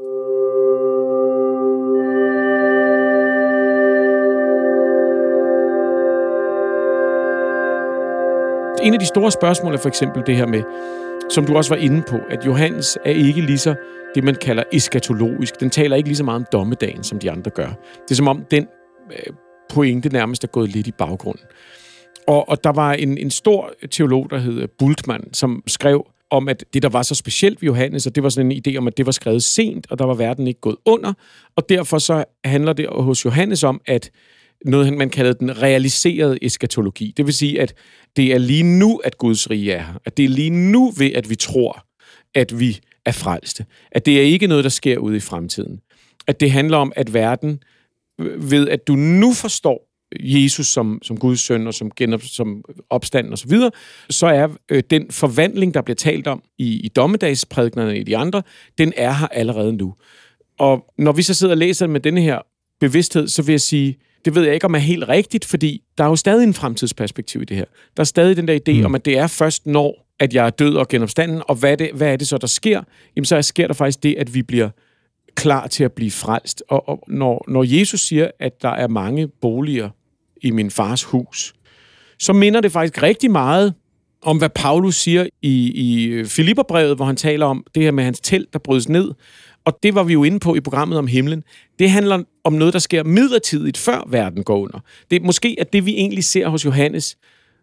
En af de store spørgsmål er for eksempel det her med, som du også var inde på, at Johannes er ikke lige så det, man kalder eskatologisk. Den taler ikke lige så meget om dommedagen, som de andre gør. Det er som om den pointe nærmest er gået lidt i baggrunden. Og der var en stor teolog, der hed Bultmann, som skrev om, at det, der var så specielt ved Johannes, og det var sådan en idé om, at det var skrevet sent, og der var verden ikke gået under, og derfor så handler det hos Johannes om, at noget, man kaldede den realiserede eskatologi. Det vil sige, at det er lige nu, at Guds rige er her. At det er lige nu ved, at vi tror, at vi er frelste. At det er ikke noget, der sker ude i fremtiden. At det handler om, at verden, ved at du nu forstår Jesus som Guds søn og som opstanden og så videre, så er den forvandling, der bliver talt om i dommedagsprædiknerne og i de andre, den er her allerede nu. Og når vi så sidder og læser med denne her bevidsthed, så vil jeg sige, det ved jeg ikke, om er helt rigtigt, fordi der er jo stadig en fremtidsperspektiv i det her. Der er stadig den der idé om, at det er først, når at jeg er død og genopstanden, og hvad er det så, der sker? Jamen, så sker der faktisk det, at vi bliver klar til at blive frelst. Og når Jesus siger, at der er mange boliger i min fars hus, så minder det faktisk rigtig meget om, hvad Paulus siger i Filipperbrevet, hvor han taler om det her med hans telt, der brydes ned. Og det var vi jo inde på i programmet om himlen. Det handler om noget, der sker midlertidigt, før verden går under. Det er måske at det, vi egentlig ser hos Johannes,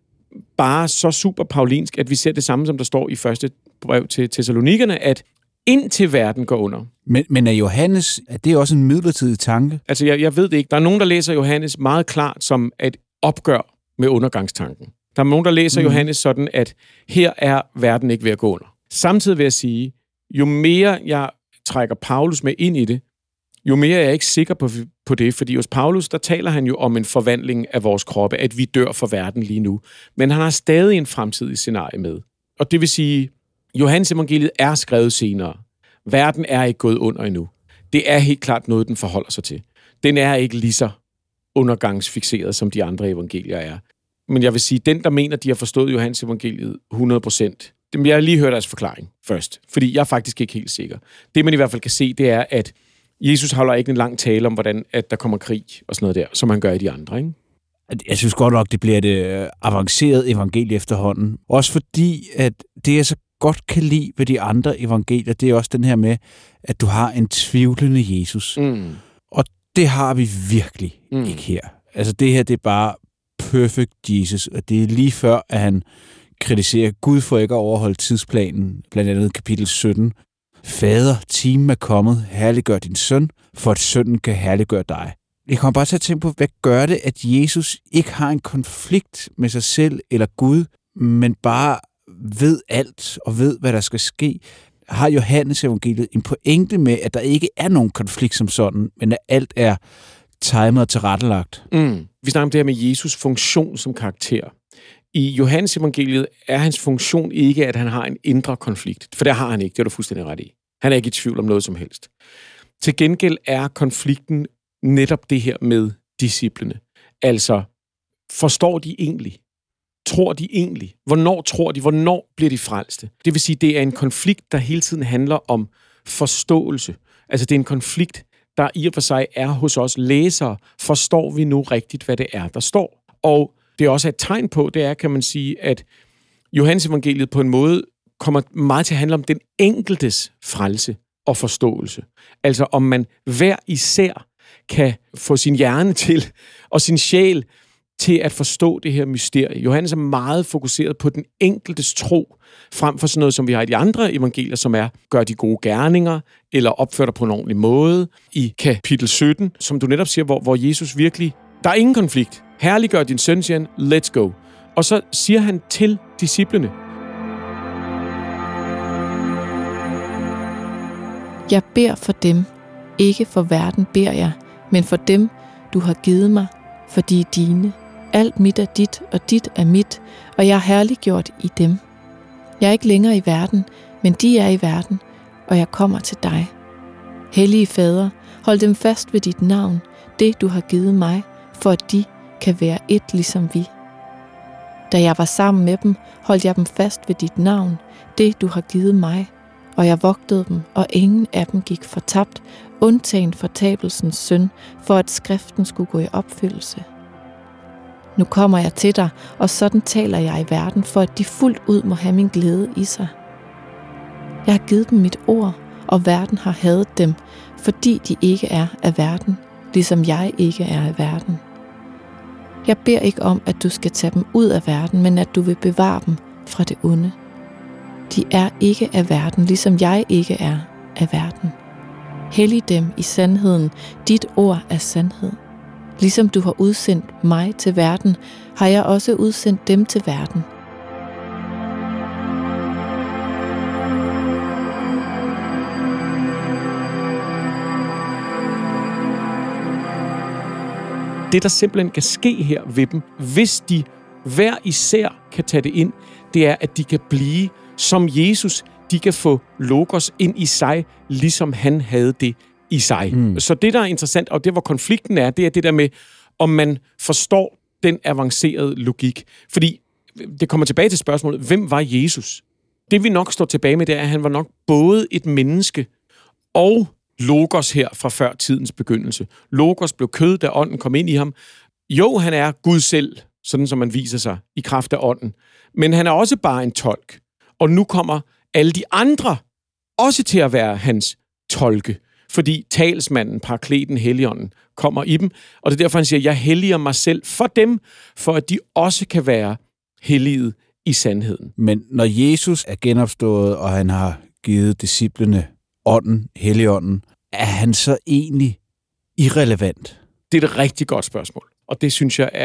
bare så super paulinsk, at vi ser det samme, som der står i første brev til Thessalonikerne, at indtil verden går under. Men er Johannes, er det også en midlertidig tanke? Altså, jeg ved det ikke. Der er nogen, der læser Johannes meget klart som et opgør med undergangstanken. Der er nogen, der læser Johannes sådan, at her er verden ikke ved at gå under. Samtidig vil jeg sige, jo mere jeg trækker Paulus med ind i det, jo mere er jeg ikke sikker på det, fordi hos Paulus, der taler han jo om en forvandling af vores kroppe, at vi dør for verden lige nu. Men han har stadig en fremtidig scenarie med. Og det vil sige, Johannes evangeliet er skrevet senere. Verden er ikke gået under endnu. Det er helt klart noget, den forholder sig til. Den er ikke lige så undergangsfixeret, som de andre evangelier er. Men jeg vil sige, den, der mener, de har forstået Johannes evangeliet 100%, dem jeg har lige hørt deres forklaring først, fordi jeg er faktisk ikke helt sikker. Det, man i hvert fald kan se, det er, at Jesus holder ikke en lang tale om, hvordan at der kommer krig og sådan noget der, som han gør i de andre, ikke? Jeg synes godt nok, det bliver et avanceret evangelie efterhånden. Også fordi, at det jeg så godt kan lide ved de andre evangelier, det er også den her med, at du har en tvivlende Jesus. Og det har vi virkelig ikke her. Altså det her, det er bare perfect Jesus, og det er lige før, at han kritiserer Gud for ikke at overholde tidsplanen, blandt andet kapitel 17. Fader, timen er kommet, herliggør din søn, for at sønnen kan herliggøre dig. Jeg kommer bare til at tænke på, hvad gør det, at Jesus ikke har en konflikt med sig selv eller Gud, men bare ved alt og ved, hvad der skal ske. Har Johannes evangeliet en pointe med, at der ikke er nogen konflikt som sådan, men at alt er timet og tilrettelagt? Vi snakker om det her med Jesus' funktion som karakter. I Johannes evangeliet er hans funktion ikke, at han har en indre konflikt, for det har han ikke, det er du fuldstændig ret i. Han er ikke i tvivl om noget som helst. Til gengæld er konflikten netop det her med disciplene. Altså, forstår de egentlig? Tror de egentlig? Hvornår tror de? Hvornår bliver de frelste? Det vil sige, det er en konflikt, der hele tiden handler om forståelse. Altså, det er en konflikt, der i og for sig er hos os læsere. Forstår vi nu rigtigt, hvad det er, der står? Og det er også et tegn på, det er, kan man sige, at Johannes evangeliet på en måde kommer meget til at handle om den enkeltes frelse og forståelse. Altså, om man hver især kan få sin hjerne til og sin sjæl til at forstå det her mysterie. Johannes er meget fokuseret på den enkeltes tro, frem for sådan noget, som vi har i de andre evangelier, som er, gør de gode gerninger, eller opfører dig på en ordentlig måde. I kapitel 17, som du netop siger, hvor Jesus virkelig, der er ingen konflikt. Herliggør din søn, siger han, let's go. Og så siger han til disciplene, jeg beder for dem, ikke for verden beder jeg, men for dem, du har givet mig, for de er dine. Alt mit er dit, og dit er mit, og jeg er herliggjort i dem. Jeg er ikke længere i verden, men de er i verden, og jeg kommer til dig. Hellige Fader, hold dem fast ved dit navn, det du har givet mig, for at de kan være et ligesom vi. Da jeg var sammen med dem, holdt jeg dem fast ved dit navn, det du har givet mig, og jeg vogtede dem, og ingen af dem gik fortabt, undtagen fortabelsens søn, for at skriften skulle gå i opfyldelse. Nu kommer jeg til dig, og sådan taler jeg i verden, for at de fuldt ud må have min glæde i sig. Jeg har givet dem mit ord, og verden har hadet dem, fordi de ikke er af verden, ligesom jeg ikke er af verden. Jeg beder ikke om, at du skal tage dem ud af verden, men at du vil bevare dem fra det onde. De er ikke af verden, ligesom jeg ikke er af verden. Hellig dem i sandheden, dit ord er sandhed. Ligesom du har udsendt mig til verden, har jeg også udsendt dem til verden. Det, der simpelthen kan ske her ved dem, hvis de hver især kan tage det ind, det er, at de kan blive som Jesus. De kan få logos ind i sig, ligesom han havde det i sig. Så det, der er interessant, og det, hvor konflikten er, det er det der med, om man forstår den avancerede logik. Fordi det kommer tilbage til spørgsmålet, hvem var Jesus? Det vi nok står tilbage med, det er, at han var nok både et menneske og logos her fra før tidens begyndelse. Logos blev kød, da ånden kom ind i ham. Jo, han er Gud selv, sådan som man viser sig i kraft af ånden. Men han er også bare en tolk. Og nu kommer alle de andre også til at være hans tolke. Fordi talsmanden, parakleten, Helligånden, kommer i dem. Og det er derfor, han siger, jeg helliger mig selv for dem, for at de også kan være helliget i sandheden. Men når Jesus er genopstået, og han har givet disciplene ånden, Helligånden, er han så egentlig irrelevant? Det er et rigtig godt spørgsmål. Og det synes jeg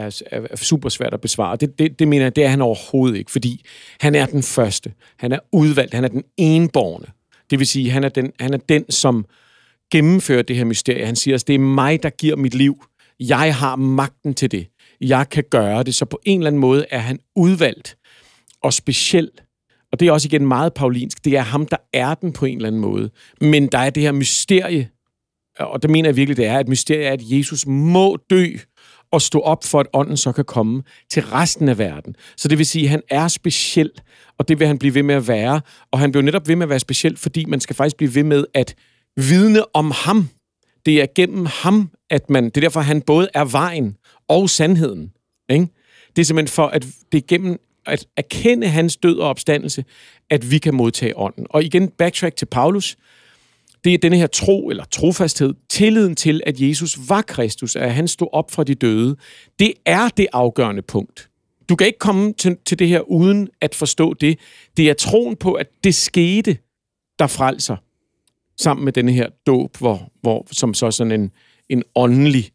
er super svært at besvare. Det mener jeg, det er han overhovedet ikke, fordi han er den første. Han er udvalgt. Han er den enborne. Det vil sige, han er den, som gennemfører det her mysterie. Han siger, at det er mig, der giver mit liv. Jeg har magten til det. Jeg kan gøre det. Så på en eller anden måde er han udvalgt og speciel. Og det er også igen meget paulinsk. Det er ham, der er den på en eller anden måde. Men der er det her mysterie, og det mener jeg virkelig, det er, at mysteriet er, at Jesus må dø og stå op for, at ånden så kan komme til resten af verden. Så det vil sige, at han er speciel, og det vil han blive ved med at være. Og han bliver netop ved med at være speciel, fordi man skal faktisk blive ved med at vidne om ham. Det er gennem ham, at det er derfor, han både er vejen og sandheden. Ikke? Det er simpelthen for, at det er gennem at erkende hans død og opstandelse, at vi kan modtage ånden. Og igen, backtrack til Paulus. Det er denne her tro, eller trofasthed, tilliden til, at Jesus var Kristus, at han stod op fra de døde. Det er det afgørende punkt. Du kan ikke komme til det her uden at forstå det. Det er troen på, at det skete, der frelser, sammen med denne her dåb, som så sådan en åndelig,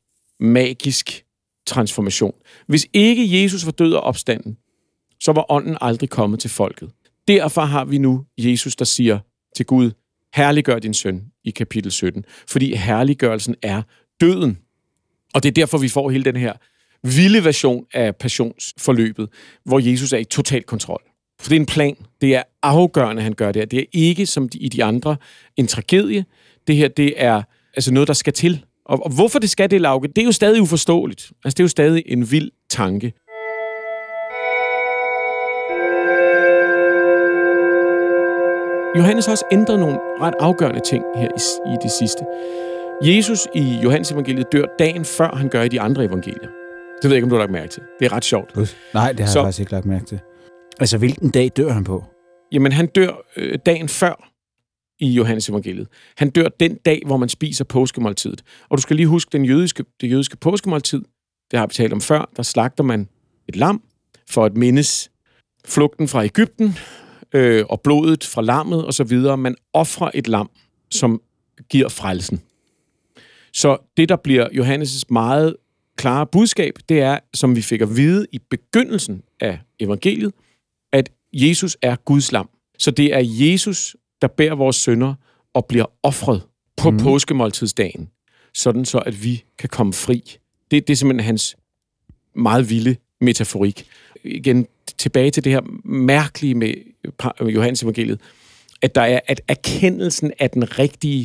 magisk transformation. Hvis ikke Jesus var død og opstanden, så var ånden aldrig kommet til folket. Derfor har vi nu Jesus, der siger til Gud, herliggør din søn i kapitel 17, fordi herliggørelsen er døden. Og det er derfor, vi får hele den her vilde version af passionsforløbet, hvor Jesus er i total kontrol. For det er en plan. Det er afgørende, han gør det her. Det er ikke, som i de andre, en tragedie. Det her, det er altså noget, der skal til. Og hvorfor det skal det, Lauke, det er jo stadig uforståeligt. Altså, det er jo stadig en vild tanke. Johannes har også ændret nogle ret afgørende ting her i det sidste. Jesus i Johannes evangeliet dør dagen før, han gør i de andre evangelier. Det ved jeg ikke, om du har lagt mærke til. Det er ret sjovt. Nej, det har jeg faktisk ikke lagt mærke til. Altså, hvilken dag dør han på? Jamen, han dør dagen før i Johannes evangeliet. Han dør den dag, hvor man spiser påskemåltidet. Og du skal lige huske, det jødiske påskemåltid, det har vi talt om før, der slagter man et lam for at mindes flugten fra Egypten, og blodet fra lammet og så videre. Man ofrer et lam, som giver frelsen. Så det, der bliver Johannes' meget klare budskab, det er, som vi fik at vide i begyndelsen af evangeliet, at Jesus er Guds lam. Så det er Jesus, der bærer vores synder og bliver ofret på påskemåltidsdagen, sådan så, at vi kan komme fri. Det er simpelthen hans meget vilde metaforik. Igen, tilbage til det her mærkelige med Johannes evangeliet, at der er, at erkendelsen af den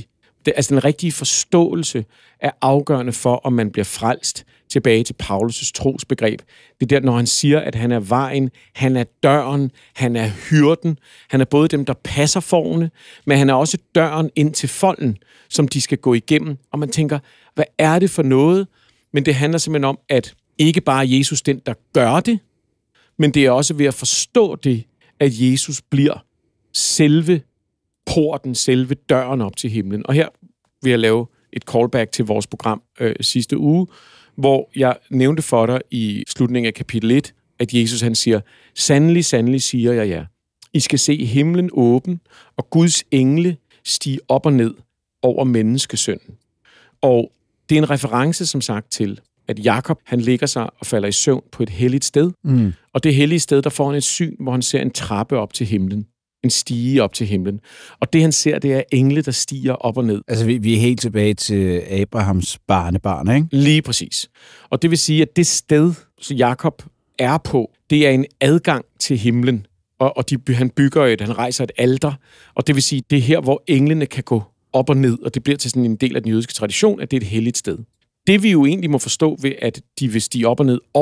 rigtige forståelse er afgørende for, om man bliver frelst, tilbage til Paulus' trosbegreb. Det er der, når han siger, at han er vejen, han er døren, han er hyrden, han er både dem, der passer fårene, men han er også døren ind til folden, som de skal gå igennem. Og man tænker, hvad er det for noget? Men det handler simpelthen om, at ikke bare Jesus den, der gør det, men det er også ved at forstå det, at Jesus bliver selve porten, selve døren op til himlen. Og her vil jeg lave et callback til vores program sidste uge, hvor jeg nævnte for dig i slutningen af kapitel 1, at Jesus han siger, sandelig, sandelig siger jeg jer. I skal se himlen åben, og Guds engle stige op og ned over menneskesønnen. Og det er en reference, som sagt, til, at Jakob, han ligger sig og falder i søvn på et helligt sted. Og det hellige sted, der får han et syn, hvor han ser en trappe op til himlen. En stige op til himlen. Og det, han ser, det er engle, der stiger op og ned. Altså, vi er helt tilbage til Abrahams barnebarn, ikke? Lige præcis. Og det vil sige, at det sted, som Jakob er på, det er en adgang til himlen. Og han bygger han rejser et alter. Og det vil sige, det er her, hvor englene kan gå op og ned. Og det bliver til sådan en del af den jødiske tradition, at det er et helligt sted. Det vi jo egentlig må forstå ved, at de vil stige op og ned over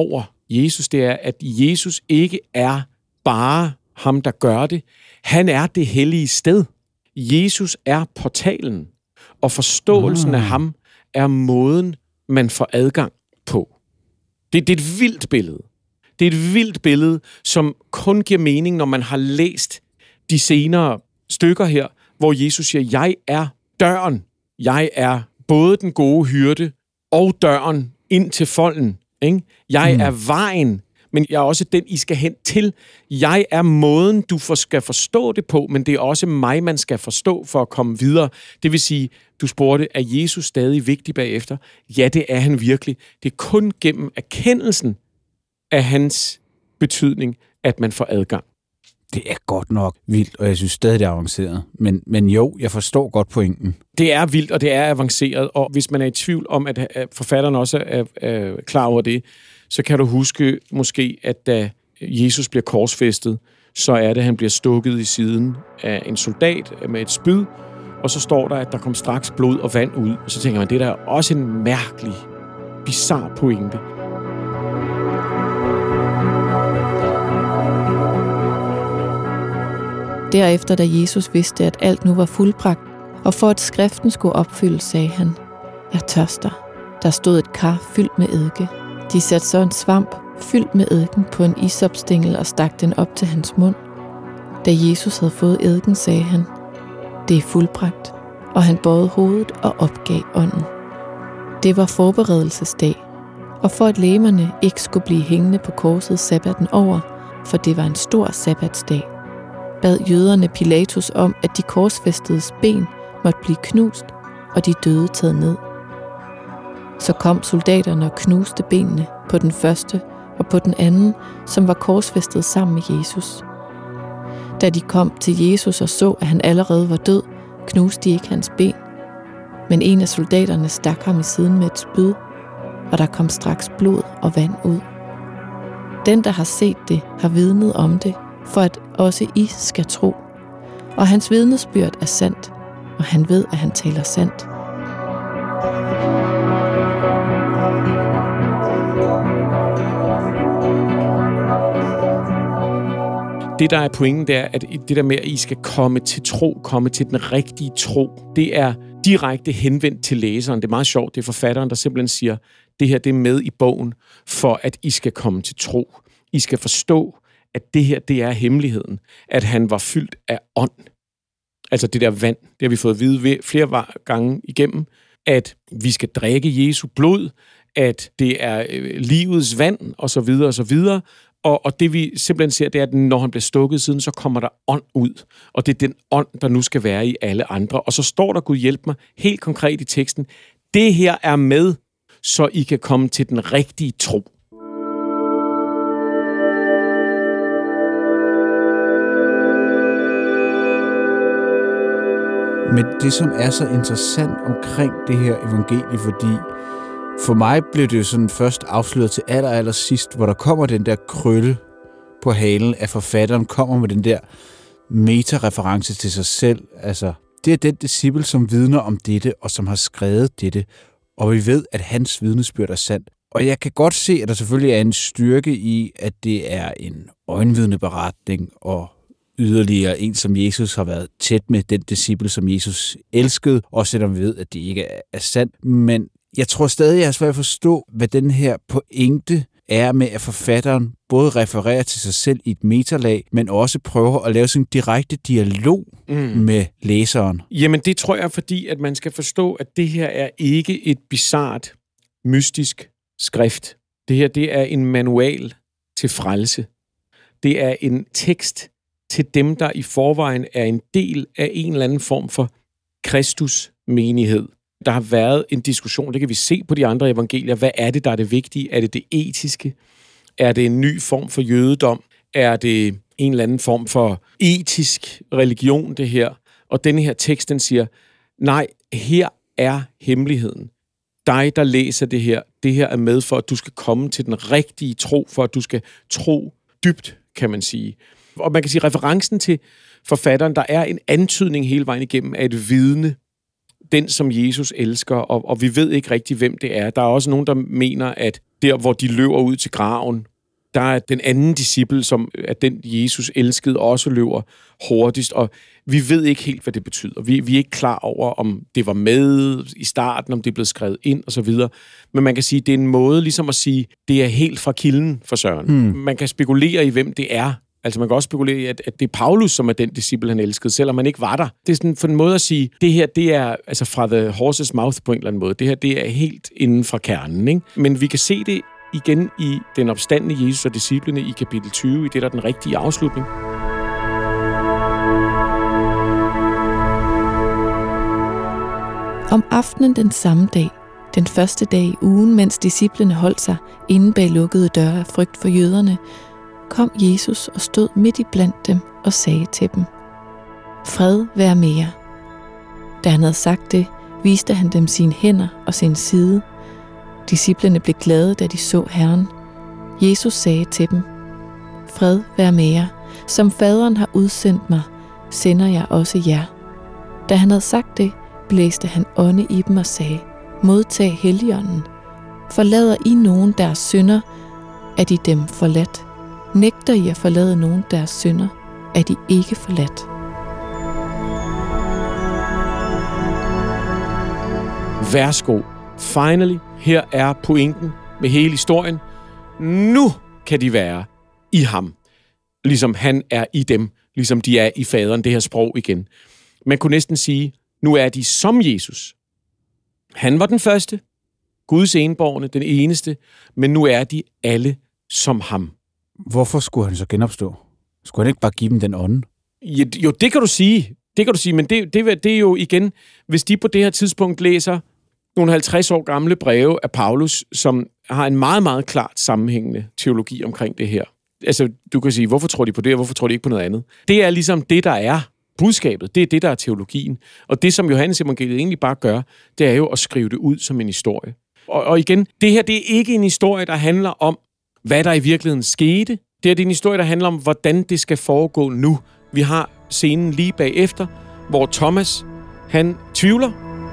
Jesus, det er, at Jesus ikke er bare ham, der gør det. Han er det hellige sted. Jesus er portalen, og forståelsen af ham er måden, man får adgang på. Det er et vildt billede. Det er et vildt billede, som kun giver mening, når man har læst de senere stykker her, hvor Jesus siger, jeg er døren. Jeg er både den gode hyrde og døren ind til folden. Ikke? Jeg er vejen, men jeg er også den, I skal hen til. Jeg er måden, du skal forstå det på, men det er også mig, man skal forstå for at komme videre. Det vil sige, du spurgte, er Jesus stadig vigtig bagefter? Ja, det er han virkelig. Det er kun gennem erkendelsen af hans betydning, at man får adgang. Det er godt nok vildt, og jeg synes stadig, det er avanceret. Men jo, jeg forstår godt pointen. Det er vildt, og det er avanceret, og hvis man er i tvivl om, at forfatteren også er klar over det, så kan du huske måske, at da Jesus bliver korsfæstet, så er det, at han bliver stukket i siden af en soldat med et spyd, og så står der, at der kom straks blod og vand ud, og så tænker man, det er også en mærkelig, bizarre pointe. Derefter, da Jesus vidste, at alt nu var fuldbragt, og for at skriften skulle opfyldes, sagde han, jeg tørster. Der stod et kar fyldt med eddike. De satte så en svamp fyldt med eddiken på en isopstængel og stak den op til hans mund. Da Jesus havde fået eddiken, sagde han, det er fuldbragt, og han bøjede hovedet og opgav ånden. Det var forberedelsesdag, og for at lægemerne ikke skulle blive hængende på korset sabbaten over, for det var en stor sabbatsdag, bad jøderne Pilatus om, at de korsfæstedes ben måtte blive knust, og de døde taget ned. Så kom soldaterne og knuste benene på den første og på den anden, som var korsfæstet sammen med Jesus. Da de kom til Jesus og så, at han allerede var død, knuste de ikke hans ben. Men en af soldaterne stak ham i siden med et spyd, og der kom straks blod og vand ud. Den, der har set det, har vidnet om det, for at også I skal tro. Og hans vidnesbyrd er sandt, og han ved, at han taler sandt. Det, der er pointen, det er, at det der med, at I skal komme til tro, komme til den rigtige tro, det er direkte henvendt til læseren. Det er meget sjovt. Det er forfatteren, der simpelthen siger, det her det er med i bogen, for at I skal komme til tro. I skal forstå, at det her, det er hemmeligheden. At han var fyldt af ånd. Altså det der vand, det har vi fået at vide flere gange igennem, at vi skal drikke Jesu blod, at det er livets vand, og så videre, og så videre. Og det vi simpelthen ser, det er, at når han bliver stukket siden, så kommer der ånd ud. Og det er den ånd, der nu skal være i alle andre. Og så står der, Gud hjælp mig, helt konkret i teksten, det her er med, så I kan komme til den rigtige tro. Men det, som er så interessant omkring det her evangelie, fordi for mig blev det jo sådan først afsløret til allersidst, hvor der kommer den der krølle på halen af forfatteren, kommer med den der meta-reference til sig selv. Altså, det er den disciple, som vidner om dette, og som har skrevet dette, og vi ved, at hans vidnesbyrd er sandt. Og jeg kan godt se, at der selvfølgelig er en styrke i, at det er en øjenvidneberetning, og yderligere en, som Jesus har været tæt med, den disciple, som Jesus elskede, også selvom vi ved, at det ikke er sandt. Men jeg tror stadig, jeg har svært at forstå, hvad den her pointe er med, at forfatteren både refererer til sig selv i et metalag, men også prøver at lave sådan en direkte dialog med læseren. Jamen det tror jeg, fordi at man skal forstå, at det her er ikke et bizart, mystisk skrift. Det her, det er en manual til frelse. Det er en tekst til dem, der i forvejen er en del af en eller anden form for Kristus-menighed. Der har været en diskussion, det kan vi se på de andre evangelier. Hvad er det, der er det vigtige? Er det det etiske? Er det en ny form for jødedom? Er det en eller anden form for etisk religion, det her? Og denne her tekst, den siger, nej, her er hemmeligheden. Dig, der læser det her er med for, at du skal komme til den rigtige tro, for at du skal tro dybt, kan man sige. Og man kan sige, referencen til forfatteren, der er en antydning hele vejen igennem af et vidne, den som Jesus elsker, og vi ved ikke rigtig, hvem det er. Der er også nogen, der mener, at der, hvor de løber ud til graven, der er den anden disciple, som er den, Jesus elskede, også løber hurtigst, og vi ved ikke helt, hvad det betyder. Vi er ikke klar over, om det var med i starten, om det er blevet skrevet ind, og så videre. Men man kan sige, det er en måde ligesom at sige, det er helt fra kilden for Søren. Man kan spekulere i, hvem det er. Altså man kan også spekulere i, at det er Paulus, som er den disciple, han elskede, selvom man ikke var der. Det er sådan for en måde at sige, det her, det er altså fra the horse's mouth på en eller anden måde. Det her, det er helt inden fra kernen, ikke? Men vi kan se det igen i den opstandne Jesus og disciplene i kapitel 20, i det, der er den rigtige afslutning. Om aftenen den samme dag, den første dag i ugen, mens disciplene holdt sig inde bag lukkede døre af frygt for jøderne, kom Jesus og stod midt i blandt dem og sagde til dem: Fred være med jer. Da han havde sagt det, viste han dem sine hænder og sin side. Disciplene blev glade, da de så Herren. Jesus sagde til dem: Fred være med jer. Som faderen har udsendt mig, sender jeg også jer. Da han havde sagt det, blæste han ånde i dem og sagde: Modtag Helligånden. Forlader I nogen deres synder, er de dem forladt. Nægter I at forlade nogen deres synder, er de ikke forladt. Værsgo. Finally, her er pointen med hele historien. Nu kan de være i ham. Ligesom han er i dem. Ligesom de er i faderen, det her sprog igen. Man kunne næsten sige, nu er de som Jesus. Han var den første, Guds enbårne, den eneste, men nu er de alle som ham. Hvorfor skulle han så genopstå? Skulle han ikke bare give dem den ånd? Jo, det kan du sige. Men det er jo igen, hvis de på det her tidspunkt læser nogle 50 år gamle breve af Paulus, som har en meget, meget klart sammenhængende teologi omkring det her. Altså, du kan sige, hvorfor tror de på det, og hvorfor tror de ikke på noget andet? Det er ligesom det, der er budskabet. Det er det, der er teologien. Og det, som Johannes evangeliet egentlig bare gør, det er jo at skrive det ud som en historie. Og igen, det her, det er ikke en historie, der handler om, hvad der i virkeligheden skete. Det er en historie, der handler om, hvordan det skal foregå nu. Vi har scenen lige bagefter, hvor Thomas, han tvivler.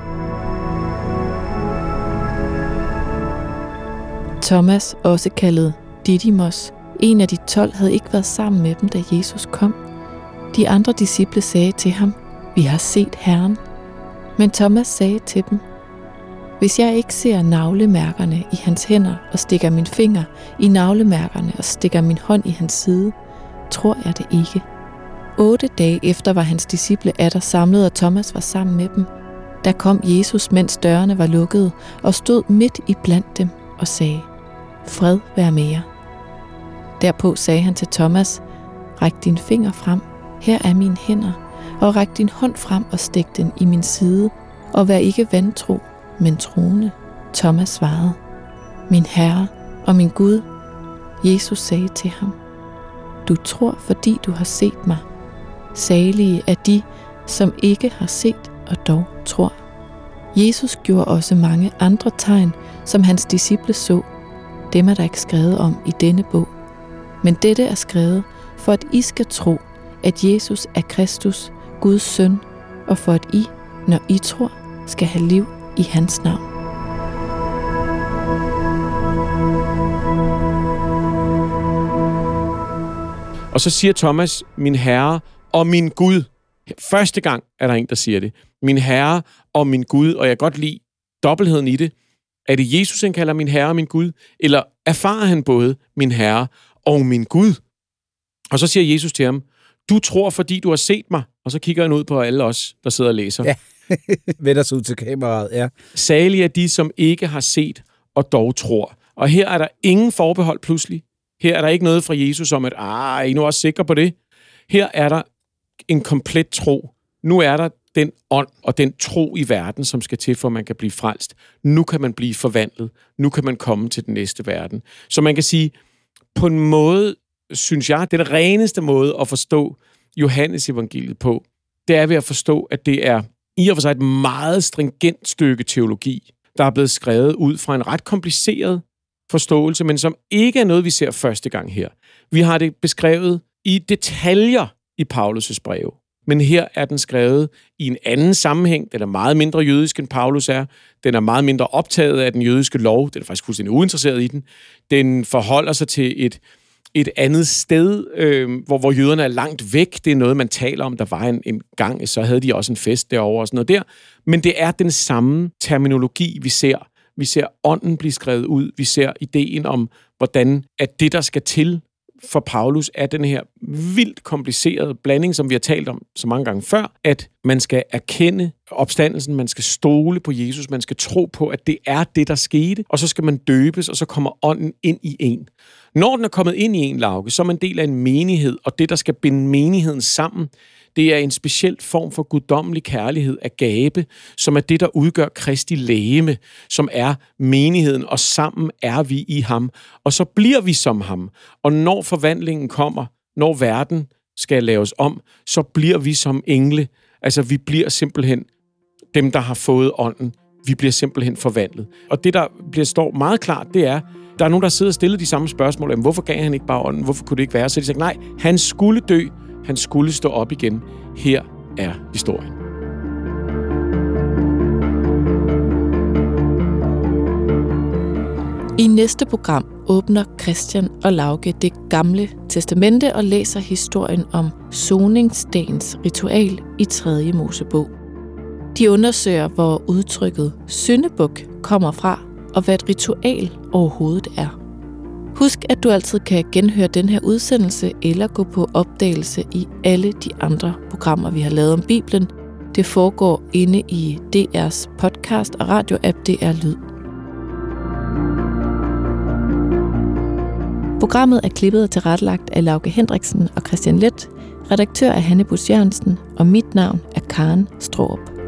Thomas, også kaldet Didymos, en af de 12, havde ikke været sammen med dem, da Jesus kom. De andre disciple sagde til ham: Vi har set Herren. Men Thomas sagde til dem: Hvis jeg ikke ser navlemærkerne i hans hænder og stikker min finger i navlemærkerne og stikker min hånd i hans side, tror jeg det ikke. 8 dage efter var hans disciple atter samlet, og Thomas var sammen med dem. Der kom Jesus, mens dørene var lukkede, og stod midt i blandt dem og sagde: Fred være med jer. Derpå sagde han til Thomas: Ræk din finger frem, her er mine hænder, og ræk din hånd frem og stik den i min side, og vær ikke vantro, men troende. Thomas svarede: Min Herre og min Gud. Jesus sagde til ham: Du tror, fordi du har set mig. Salige er de, som ikke har set og dog tror. Jesus gjorde også mange andre tegn, som hans disciple så. Dem er der ikke skrevet om i denne bog. Men dette er skrevet, for at I skal tro, at Jesus er Kristus, Guds søn, og for at I, når I tror, skal have liv i hans navn. Og så siger Thomas: Min Herre og min Gud. Første gang er der en, der siger det. Min Herre og min Gud. Og jeg kan godt lide dobbeltheden i det. Er det Jesus, han kalder min Herre og min Gud? Eller erfarer han både min Herre og min Gud? Og så siger Jesus til ham: Du tror, fordi du har set mig. Og så kigger han ud på alle os, der sidder og læser. Ja, vender sig ud til kameraet, ja. Salige er de, som ikke har set og dog tror. Og her er der ingen forbehold pludselig. Her er der ikke noget fra Jesus om, at er I nu også sikre på det? Her er der en komplet tro. Nu er der den ånd og den tro i verden, som skal til, for at man kan blive frelst. Nu kan man blive forvandlet. Nu kan man komme til den næste verden. Så man kan sige, på en måde, synes jeg, det er den reneste måde at forstå Johannes evangeliet på, det er ved at forstå, at det er i og for sig et meget stringent stykke teologi, der er blevet skrevet ud fra en ret kompliceret forståelse, men som ikke er noget, vi ser første gang her. Vi har det beskrevet i detaljer i Paulus' brev, men her er den skrevet i en anden sammenhæng. Den er meget mindre jødisk, end Paulus er. Den er meget mindre optaget af den jødiske lov. Den er faktisk fuldstændig uinteresseret i den. Den forholder sig til et andet sted, hvor jøderne er langt væk. Det er noget, man taler om. Der var en gang, så havde de også en fest derovre og sådan noget der. Men det er den samme terminologi, vi ser. Vi ser ånden blive skrevet ud. Vi ser ideen om, hvordan at det, der skal til for Paulus, er den her vildt komplicerede blanding, som vi har talt om så mange gange før, at man skal erkende opstandelsen, man skal stole på Jesus, man skal tro på, at det er det, der skete, og så skal man døbes, og så kommer ånden ind i en. Når den er kommet ind i en, Lauke, så er man del af en menighed, og det, der skal binde menigheden sammen, det er en speciel form for guddommelig kærlighed, agape, som er det, der udgør Kristi legeme, som er menigheden, og sammen er vi i ham. Og så bliver vi som ham. Og når forvandlingen kommer, når verden skal laves om, så bliver vi som engle. Altså, vi bliver simpelthen dem, der har fået ånden. Vi bliver simpelthen forvandlet. Og det, der står meget klart, det er, der er nogen, der sidder og stiller de samme spørgsmål. Jamen, hvorfor gav han ikke bare ånden? Hvorfor kunne det ikke være? Så de siger, nej, han skulle dø. Han skulle stå op igen. Her er historien. I næste program åbner Christian og Lauke det gamle testamente og læser historien om soningsdagens ritual i 3. Mosebog. De undersøger, hvor udtrykket syndebuk kommer fra, og hvad et ritual overhovedet er. Husk, at du altid kan genhøre den her udsendelse eller gå på opdagelse i alle de andre programmer, vi har lavet om Bibelen. Det foregår inde i DR's podcast og radioapp DR Lyd. Programmet er klippet og tilrettelagt af Lauke Hendriksen og Christian Leth. Redaktør er Hanne Busch Jørgensen, og mit navn er Karen Straarup.